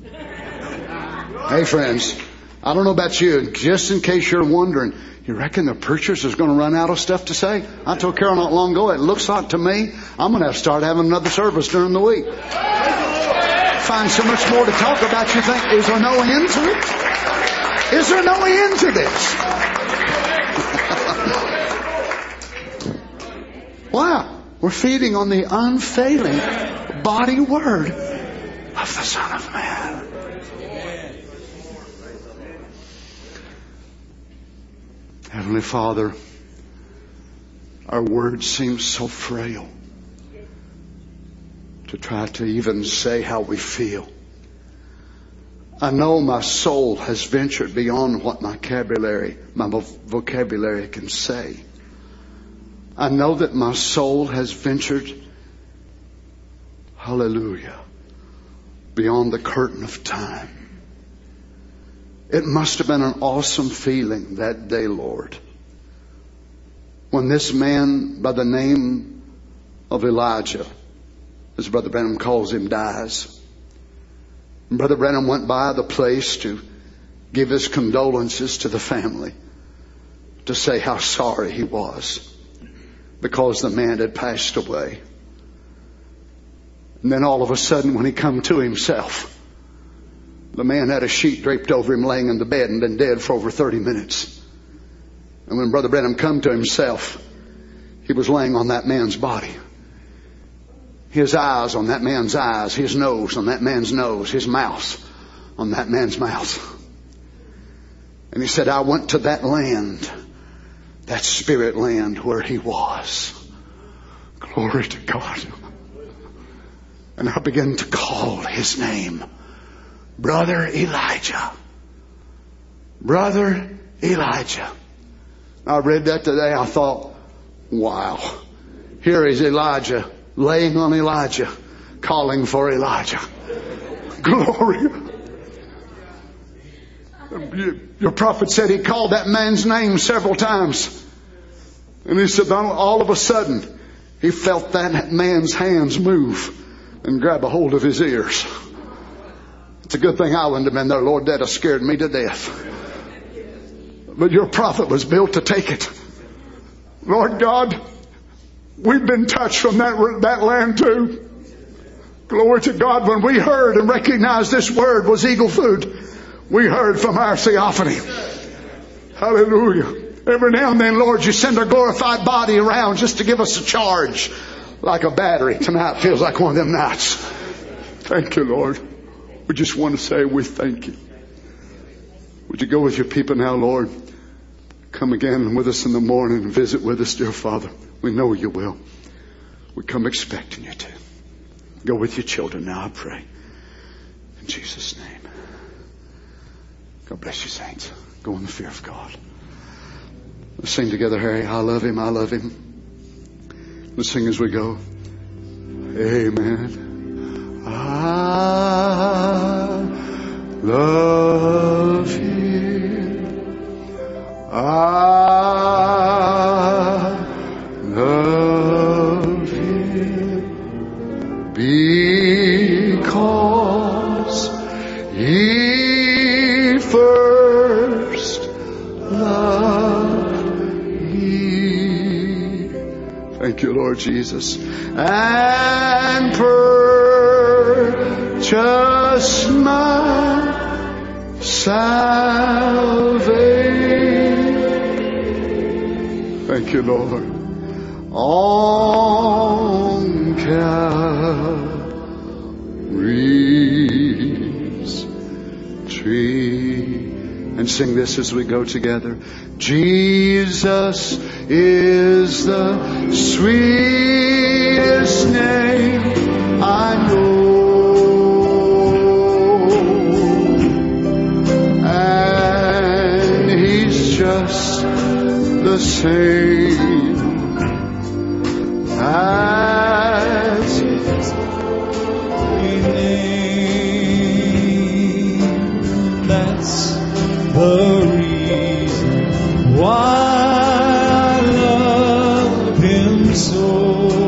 Hey friends, I don't know about you, just in case you're wondering, you reckon the preachers is going to run out of stuff to say? I told Carol not long ago, it looks like to me, I'm going to have to start having another service during the week. Find so much more to talk about, you think, is there no end to it? Is there no end to this? Wow, we're feeding on the unfailing body word of the Son of Man. Heavenly Father, our words seem so frail to try to even say how we feel. I know my soul has ventured beyond what my vocabulary, my vocabulary can say. I know that my soul has ventured, hallelujah, beyond the curtain of time. It must have been an awesome feeling that day, Lord, when this man by the name of Elijah, as Brother Branham calls him, dies. Brother Branham went by the place to give his condolences to the family, to say how sorry he was because the man had passed away. And then all of a sudden, when he come to himself, the man had a sheet draped over him, laying in the bed, and been dead for over thirty minutes. And when Brother Branham come to himself, he was laying on that man's body. His eyes on that man's eyes, his nose on that man's nose, his mouth on that man's mouth. And he said, I went to that land, that spirit land where he was. Glory to God. And I began to call his name, Brother Elijah. Brother Elijah. I read that today. I thought, wow, here is Elijah laying on Elijah, calling for Elijah. Glory. Your prophet said he called that man's name several times. And he said all of a sudden he felt that man's hands move and grab a hold of his ears. It's a good thing I wouldn't have been there. Lord, that have scared me to death. But your prophet was built to take it. Lord God, we've been touched from that, that land too. Glory to God. When we heard and recognized this word was eagle food, we heard from our theophany. Hallelujah. Every now and then, Lord, you send a glorified body around just to give us a charge like a battery. Tonight feels like one of them nights. Thank you, Lord. We just want to say we thank you. Would you go with your people now, Lord? Come again with us in the morning and visit with us, dear Father. We know you will. We come expecting you to. Go with your children now, I pray. In Jesus' name. God bless you, saints. Go in the fear of God. Let's sing together, Harry. I love him, I love him. Let's sing as we go. Amen. I love him. I love him because he first loved me. Thank you, Lord Jesus. And purchased my salvation. Thank you, Lord. On Calvary's tree. And sing this as we go together. Jesus is the sweetest name I know. And he's just the same as his name. That's the reason why I love him so.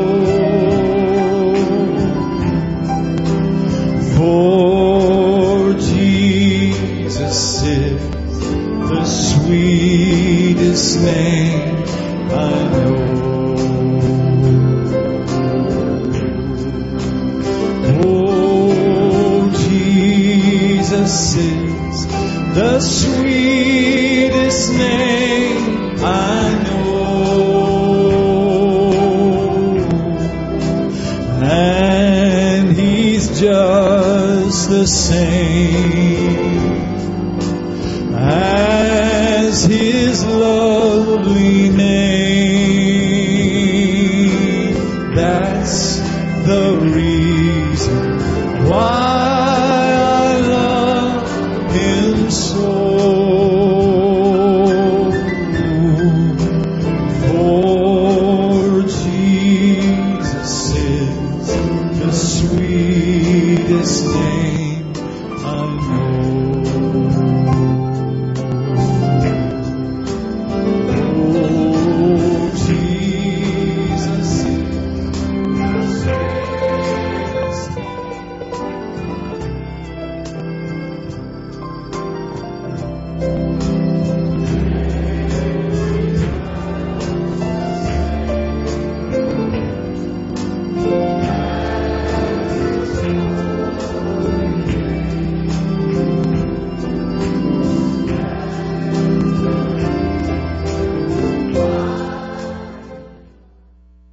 For Jesus is the sweetest name I know. Oh, Jesus is the sweetest name I know. And he's just the same as his lovely name. That's the reason why I love Thank you.